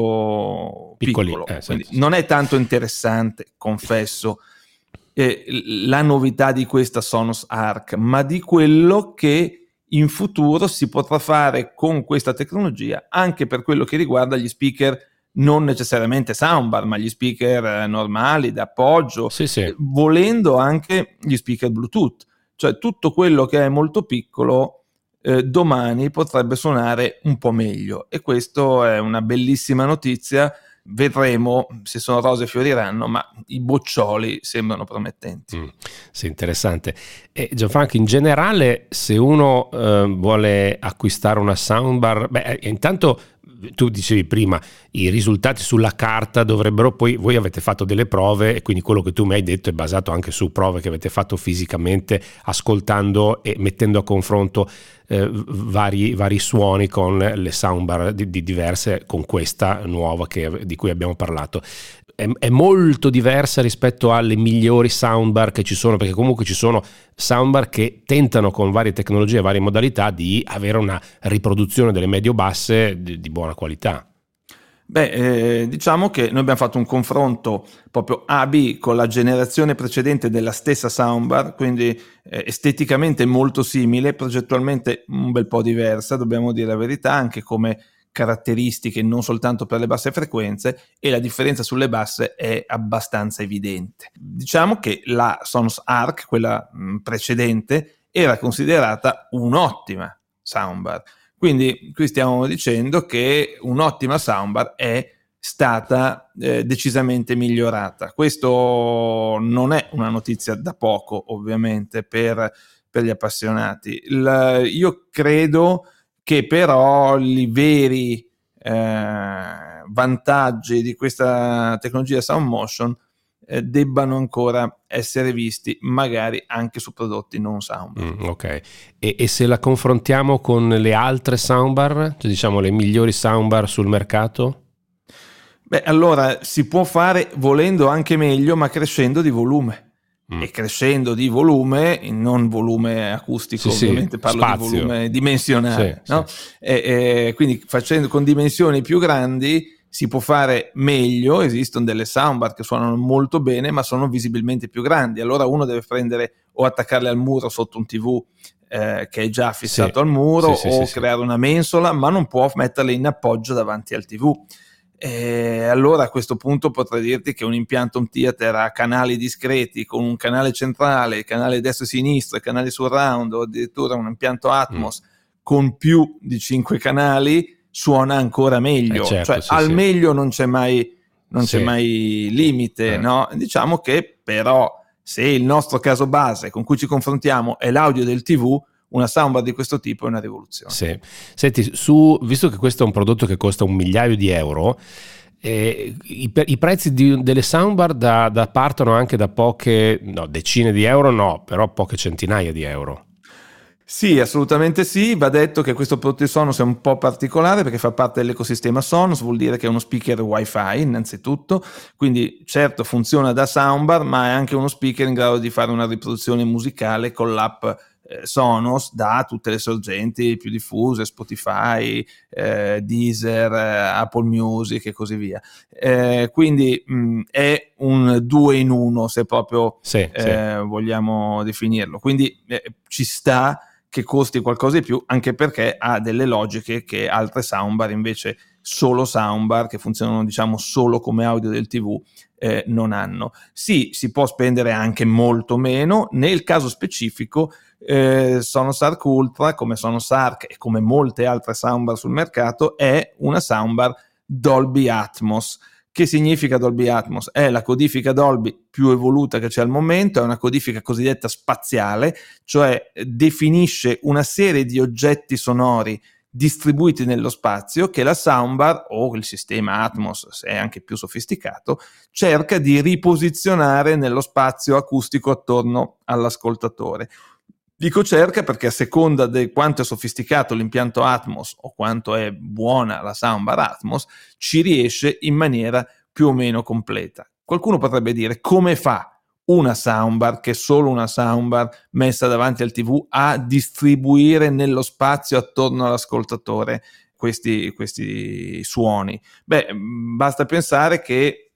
molto Piccoli, piccolo. eh, sì, Quindi sì. non è tanto interessante, confesso, eh, la novità di questa Sonos Arc, ma di quello che in futuro si potrà fare con questa tecnologia anche per quello che riguarda gli speaker non necessariamente soundbar, ma gli speaker eh, normali d'appoggio, Sì, sì. eh, volendo anche gli speaker Bluetooth, cioè tutto quello che è molto piccolo eh, domani potrebbe suonare un po' meglio, e questo è una bellissima notizia. Vedremo se sono rose fioriranno, ma i boccioli sembrano promettenti. Mm, sì, interessante. E Gianfranco, in generale, se uno eh, vuole acquistare una soundbar, beh, intanto tu dicevi prima, i risultati sulla carta dovrebbero, poi voi avete fatto delle prove e quindi quello che tu mi hai detto è basato anche su prove che avete fatto fisicamente, ascoltando e mettendo a confronto eh, vari, vari suoni con le soundbar di, di diverse, con questa nuova che, di cui abbiamo parlato. È, è molto diversa rispetto alle migliori soundbar che ci sono, perché comunque ci sono soundbar che tentano con varie tecnologie, varie modalità di avere una riproduzione delle medio-basse di, di buona qualità. Beh, eh, diciamo che noi abbiamo fatto un confronto proprio A B con la generazione precedente della stessa soundbar, quindi eh, esteticamente molto simile, progettualmente un bel po' diversa, dobbiamo dire la verità, anche come caratteristiche, non soltanto per le basse frequenze, e la differenza sulle basse è abbastanza evidente. Diciamo che la Sonos Arc, quella mh, precedente, era considerata un'ottima soundbar. Quindi qui stiamo dicendo che un'ottima soundbar è stata eh, decisamente migliorata. Questo non è una notizia da poco, ovviamente, per, per gli appassionati. Il, io credo che però i veri eh, vantaggi di questa tecnologia Sound Motion eh, debbano ancora essere visti, magari anche su prodotti non soundbar. Mm, ok. E, e se la confrontiamo con le altre soundbar, cioè diciamo le migliori soundbar sul mercato? Beh, allora si può fare volendo anche meglio, ma crescendo di volume. Mm. E crescendo di volume, non volume acustico, sì, ovviamente, sì, parlo spazio. di volume dimensionale, sì, no? Sì. E, e, quindi facendo con dimensioni più grandi si può fare meglio. Esistono delle soundbar che suonano molto bene, ma sono visibilmente più grandi. Allora uno deve prendere o attaccarle al muro sotto un tivù eh, che è già fissato sì. al muro, sì, o sì, creare sì. una mensola, ma non può metterle in appoggio davanti al tivù. E allora a questo punto potrei dirti che un impianto home theater ha canali discreti con un canale centrale, canale destro e sinistro e canali surround, o addirittura un impianto Atmos mm. con più di cinque canali, suona ancora meglio, eh certo, cioè sì, al sì. meglio non c'è mai, non Sì. c'è mai limite, Eh. no? Diciamo che però se il nostro caso base con cui ci confrontiamo è l'audio del tivù, una soundbar di questo tipo è una rivoluzione. Sì. Senti, su, visto che questo è un prodotto che costa un migliaio di euro, eh, i, i prezzi di, delle soundbar da, da partono anche da poche, no, decine di euro no, però poche centinaia di euro. Sì, assolutamente sì. Va detto che questo prodotto di Sonos è un po' particolare perché fa parte dell'ecosistema Sonos, vuol dire che è uno speaker Wi-Fi innanzitutto, quindi certo funziona da soundbar, ma è anche uno speaker in grado di fare una riproduzione musicale con l'app eh, Sonos da tutte le sorgenti più diffuse, Spotify, eh, Deezer, eh, Apple Music e così via. Eh, quindi mh, è un due in uno se proprio Sì, eh, sì. vogliamo definirlo. Quindi eh, ci sta che costi qualcosa di più, anche perché ha delle logiche che altre soundbar invece solo soundbar che funzionano diciamo solo come audio del tivù eh, non hanno. Sì, si può spendere anche molto meno. Nel caso specifico eh, Sonos Arc Ultra, come Sonos Arc e come molte altre soundbar sul mercato, è una soundbar Dolby Atmos. Che significa Dolby Atmos? È la codifica Dolby più evoluta che c'è al momento, è una codifica cosiddetta spaziale, cioè definisce una serie di oggetti sonori distribuiti nello spazio che la soundbar o il sistema Atmos, se è anche più sofisticato, cerca di riposizionare nello spazio acustico attorno all'ascoltatore. Dico cerca perché a seconda di quanto è sofisticato l'impianto Atmos o quanto è buona la soundbar Atmos, ci riesce in maniera più o meno completa. Qualcuno potrebbe dire: come fa una soundbar, che è solo una soundbar messa davanti al tivù, a distribuire nello spazio attorno all'ascoltatore questi, questi suoni? Beh, basta pensare che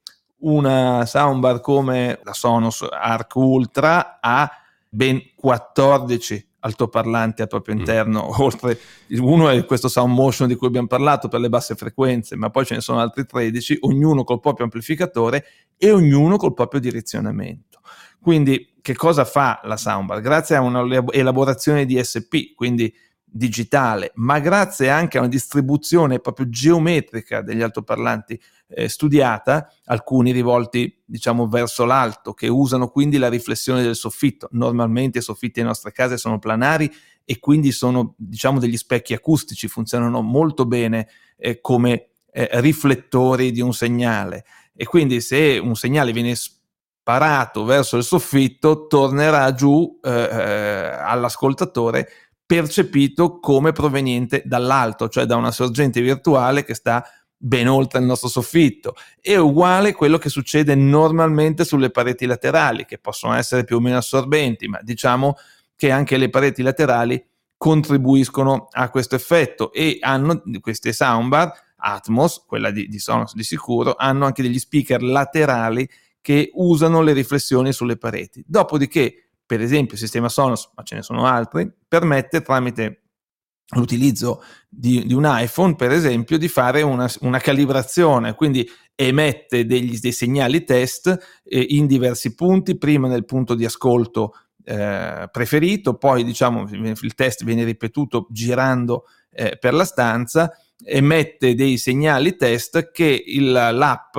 una soundbar come la Sonos Arc Ultra ha ben quattordici altoparlanti al proprio interno, mm. oltre uno è questo Sound Motion di cui abbiamo parlato per le basse frequenze, ma poi ce ne sono altri tredici, ognuno col proprio amplificatore e ognuno col proprio direzionamento. Quindi che cosa fa la soundbar? Grazie a un'elaborazione di D S P, quindi digitale, ma grazie anche a una distribuzione proprio geometrica degli altoparlanti eh, studiata, alcuni rivolti diciamo verso l'alto, che usano quindi la riflessione del soffitto. Normalmente i soffitti delle nostre case sono planari e quindi sono diciamo degli specchi acustici, funzionano molto bene eh, come eh, riflettori di un segnale, e quindi se un segnale viene sparato verso il soffitto tornerà giù eh, eh, all'ascoltatore percepito come proveniente dall'alto, cioè da una sorgente virtuale che sta ben oltre il nostro soffitto. È uguale quello che succede normalmente sulle pareti laterali, che possono essere più o meno assorbenti, ma diciamo che anche le pareti laterali contribuiscono a questo effetto, e hanno queste soundbar Atmos, quella di, di Sonos di sicuro, hanno anche degli speaker laterali che usano le riflessioni sulle pareti. Dopodiché, per esempio, il sistema Sonos, ma ce ne sono altri, permette tramite l'utilizzo di, di un iPhone, per esempio, di fare una, una calibrazione, quindi emette degli, dei segnali test eh, in diversi punti, prima nel punto di ascolto eh, preferito, poi diciamo il test viene ripetuto girando eh, per la stanza, emette dei segnali test che il, l'app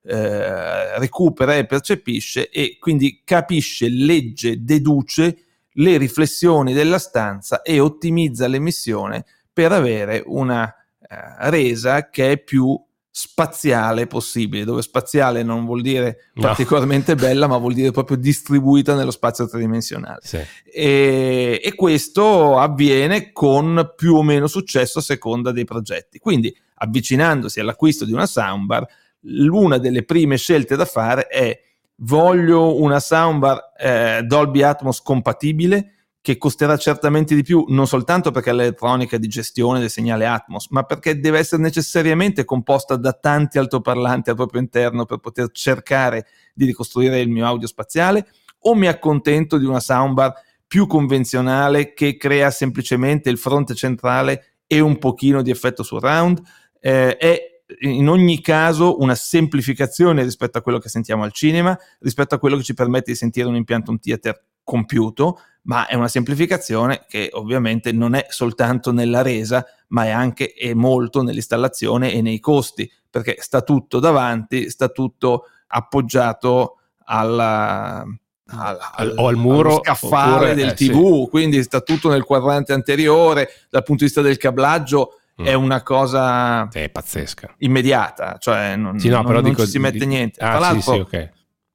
Eh, recupera e percepisce, e quindi capisce, legge, deduce le riflessioni della stanza e ottimizza l'emissione per avere una eh, resa che è più spaziale possibile, dove spaziale non vuol dire no. particolarmente bella, ma vuol dire proprio distribuita nello spazio tridimensionale. Sì. E, e questo avviene con più o meno successo a seconda dei progetti. Quindi, avvicinandosi all'acquisto di una soundbar, l'una delle prime scelte da fare è: voglio una soundbar eh, Dolby Atmos compatibile, che costerà certamente di più, non soltanto perché è l'elettronica di gestione del segnale Atmos, ma perché deve essere necessariamente composta da tanti altoparlanti al proprio interno per poter cercare di ricostruire il mio audio spaziale, o mi accontento di una soundbar più convenzionale che crea semplicemente il fronte centrale e un pochino di effetto surround? Eh, è in ogni caso una semplificazione rispetto a quello che sentiamo al cinema, rispetto a quello che ci permette di sentire un impianto home theater compiuto, ma è una semplificazione che ovviamente non è soltanto nella resa, ma è anche e molto nell'installazione e nei costi, perché sta tutto davanti, sta tutto appoggiato alla, al, al, o al muro, allo scaffale oppure, del eh, tivù, sì. Quindi sta tutto nel quadrante anteriore. Dal punto di vista del cablaggio mm. è una cosa è pazzesca, immediata, cioè non, sì, no, non, però non dico, ci si mette di, niente. ah, Tra l'altro sì, sì, okay.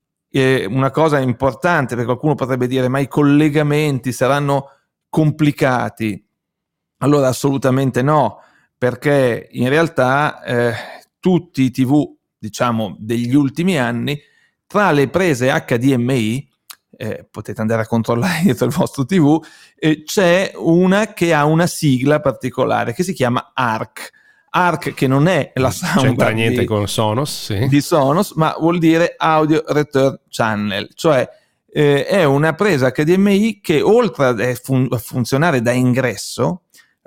eh, una cosa importante, perché qualcuno potrebbe dire ma i collegamenti saranno complicati. Allora assolutamente no, perché in realtà eh, tutti i tivù, diciamo, degli ultimi anni, tra le prese H D M I, eh, potete andare a controllare dietro il vostro tivù, eh, c'è una che ha una sigla particolare che si chiama A R C. A R C, che non è la soundbar, c'entra niente di, con Sonos, sì. di Sonos, ma vuol dire Audio Return Channel, cioè eh, è una presa H D M I che oltre a, fun- a funzionare da ingresso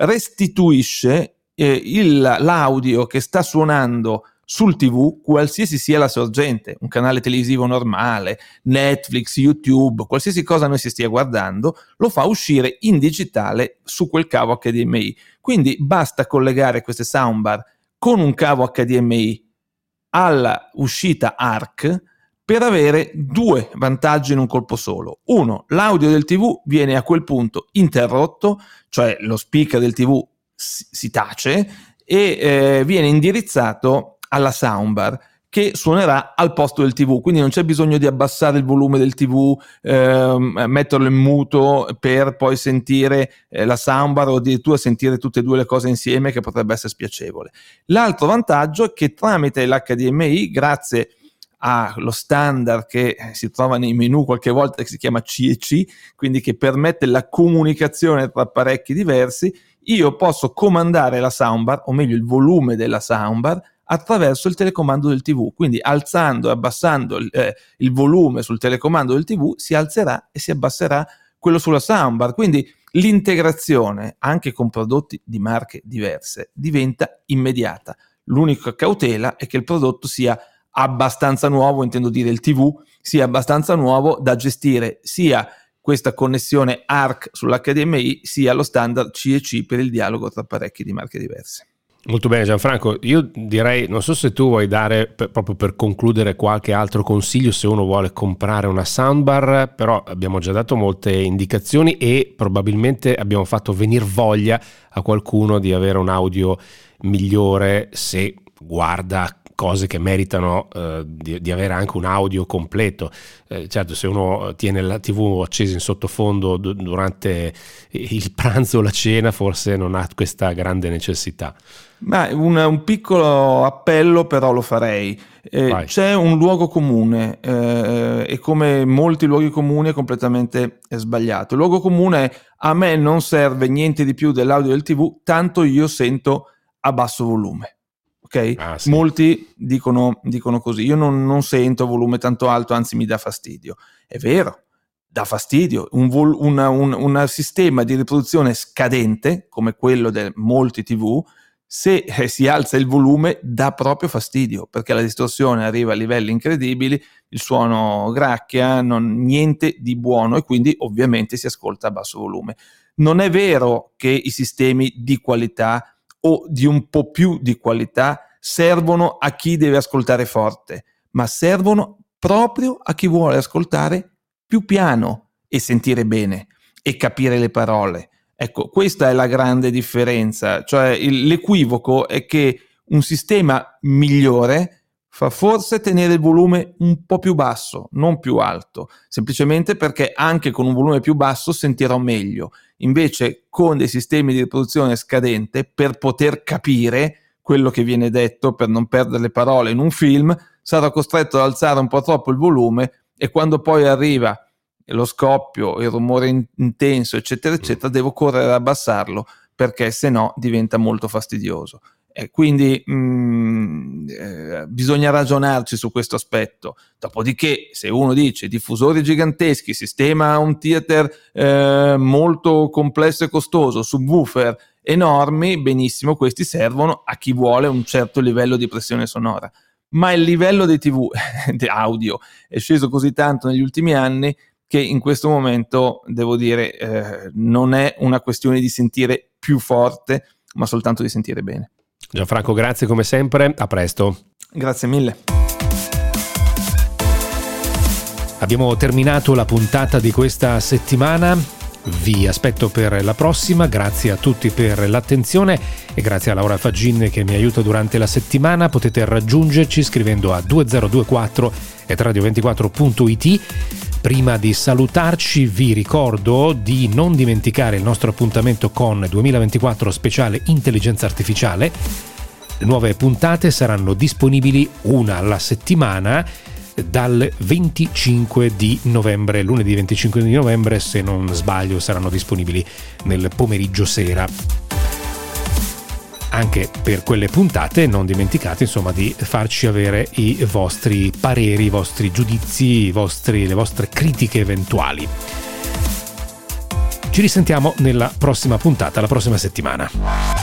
restituisce eh, il, l'audio che sta suonando sul tivù, qualsiasi sia la sorgente, un canale televisivo normale, Netflix, YouTube, qualsiasi cosa noi si stia guardando, lo fa uscire in digitale su quel cavo H D M I. Quindi basta collegare queste soundbar con un cavo H D M I alla uscita A R C per avere due vantaggi in un colpo solo. Uno, l'audio del tivù viene a quel punto interrotto, cioè lo speaker del tivù si, si tace e eh, viene indirizzato alla soundbar che suonerà al posto del tivù, quindi non c'è bisogno di abbassare il volume del tivù, ehm, metterlo in muto per poi sentire eh, la soundbar o addirittura sentire tutte e due le cose insieme, che potrebbe essere spiacevole. L'altro vantaggio è che tramite l'H D M I, grazie allo standard che si trova nei menu qualche volta, che si chiama C E C, quindi che permette la comunicazione tra apparecchi diversi, io posso comandare la soundbar, o meglio il volume della soundbar, attraverso il telecomando del tivù. Quindi alzando e abbassando il, eh, il volume sul telecomando del tivù si alzerà e si abbasserà quello sulla soundbar. Quindi l'integrazione anche con prodotti di marche diverse diventa immediata. L'unica cautela è che il prodotto sia abbastanza nuovo, intendo dire il tivù sia abbastanza nuovo da gestire sia questa connessione A R C sull'H D M I sia lo standard C E C per il dialogo tra apparecchi di marche diverse. Molto bene Gianfranco, io direi, non so se tu vuoi dare per, proprio per concludere qualche altro consiglio se uno vuole comprare una soundbar, però abbiamo già dato molte indicazioni e probabilmente abbiamo fatto venir voglia a qualcuno di avere un audio migliore se guarda cose che meritano eh, di, di avere anche un audio completo. Eh, certo, se uno tiene la tivù accesa in sottofondo d- durante il pranzo o la cena, forse non ha questa grande necessità. Ma un, un piccolo appello però lo farei. Eh, c'è un luogo comune eh, e come molti luoghi comuni è completamente sbagliato. Il luogo comune è: a me non serve niente di più dell'audio del tivù, tanto io sento a basso volume. Okay? Ah, sì. Molti dicono, dicono così: io non, non sento volume tanto alto, anzi mi dà fastidio. È vero, dà fastidio. Un, vol- una, un, un sistema di riproduzione scadente come quello di molti tivù, se eh, si alza il volume dà proprio fastidio, perché la distorsione arriva a livelli incredibili, il suono gracchia, non, niente di buono, e quindi ovviamente si ascolta a basso volume. Non è vero che i sistemi di qualità o di un po' più di qualità servono a chi deve ascoltare forte, ma servono proprio a chi vuole ascoltare più piano e sentire bene e capire le parole. Ecco, questa è la grande differenza, cioè il, l'equivoco è che un sistema migliore fa forse tenere il volume un po' più basso, non più alto, semplicemente perché anche con un volume più basso sentirò meglio. Invece con dei sistemi di riproduzione scadente, per poter capire quello che viene detto, per non perdere le parole in un film, sarò costretto ad alzare un po' troppo il volume, e quando poi arriva lo scoppio, il rumore in- intenso, eccetera, eccetera, devo correre ad abbassarlo, perché se no diventa molto fastidioso. E quindi mh, eh, bisogna ragionarci su questo aspetto. Dopodiché, se uno dice diffusori giganteschi, sistema home theater eh, molto complesso e costoso, subwoofer enormi, benissimo, questi servono a chi vuole un certo livello di pressione sonora. Ma il livello dei tivù di audio è sceso così tanto negli ultimi anni che in questo momento, devo dire, eh, non è una questione di sentire più forte, ma soltanto di sentire bene. Gianfranco, grazie come sempre, a presto. Grazie mille. Abbiamo terminato la puntata di questa settimana, vi aspetto per la prossima, grazie a tutti per l'attenzione e grazie a Laura Faggin che mi aiuta durante la settimana. Potete raggiungerci scrivendo a duemila ventiquattro at radio ventiquattro punto it. Prima di salutarci vi ricordo di non dimenticare il nostro appuntamento con duemilaventiquattro speciale intelligenza artificiale. Le nuove puntate saranno disponibili una alla settimana dal venticinque di novembre, lunedì venticinque di novembre, se non sbaglio saranno disponibili nel pomeriggio sera. Anche per quelle puntate non dimenticate insomma di farci avere i vostri pareri, i vostri giudizi, i vostri, le vostre critiche eventuali. Ci risentiamo nella prossima puntata, la prossima settimana.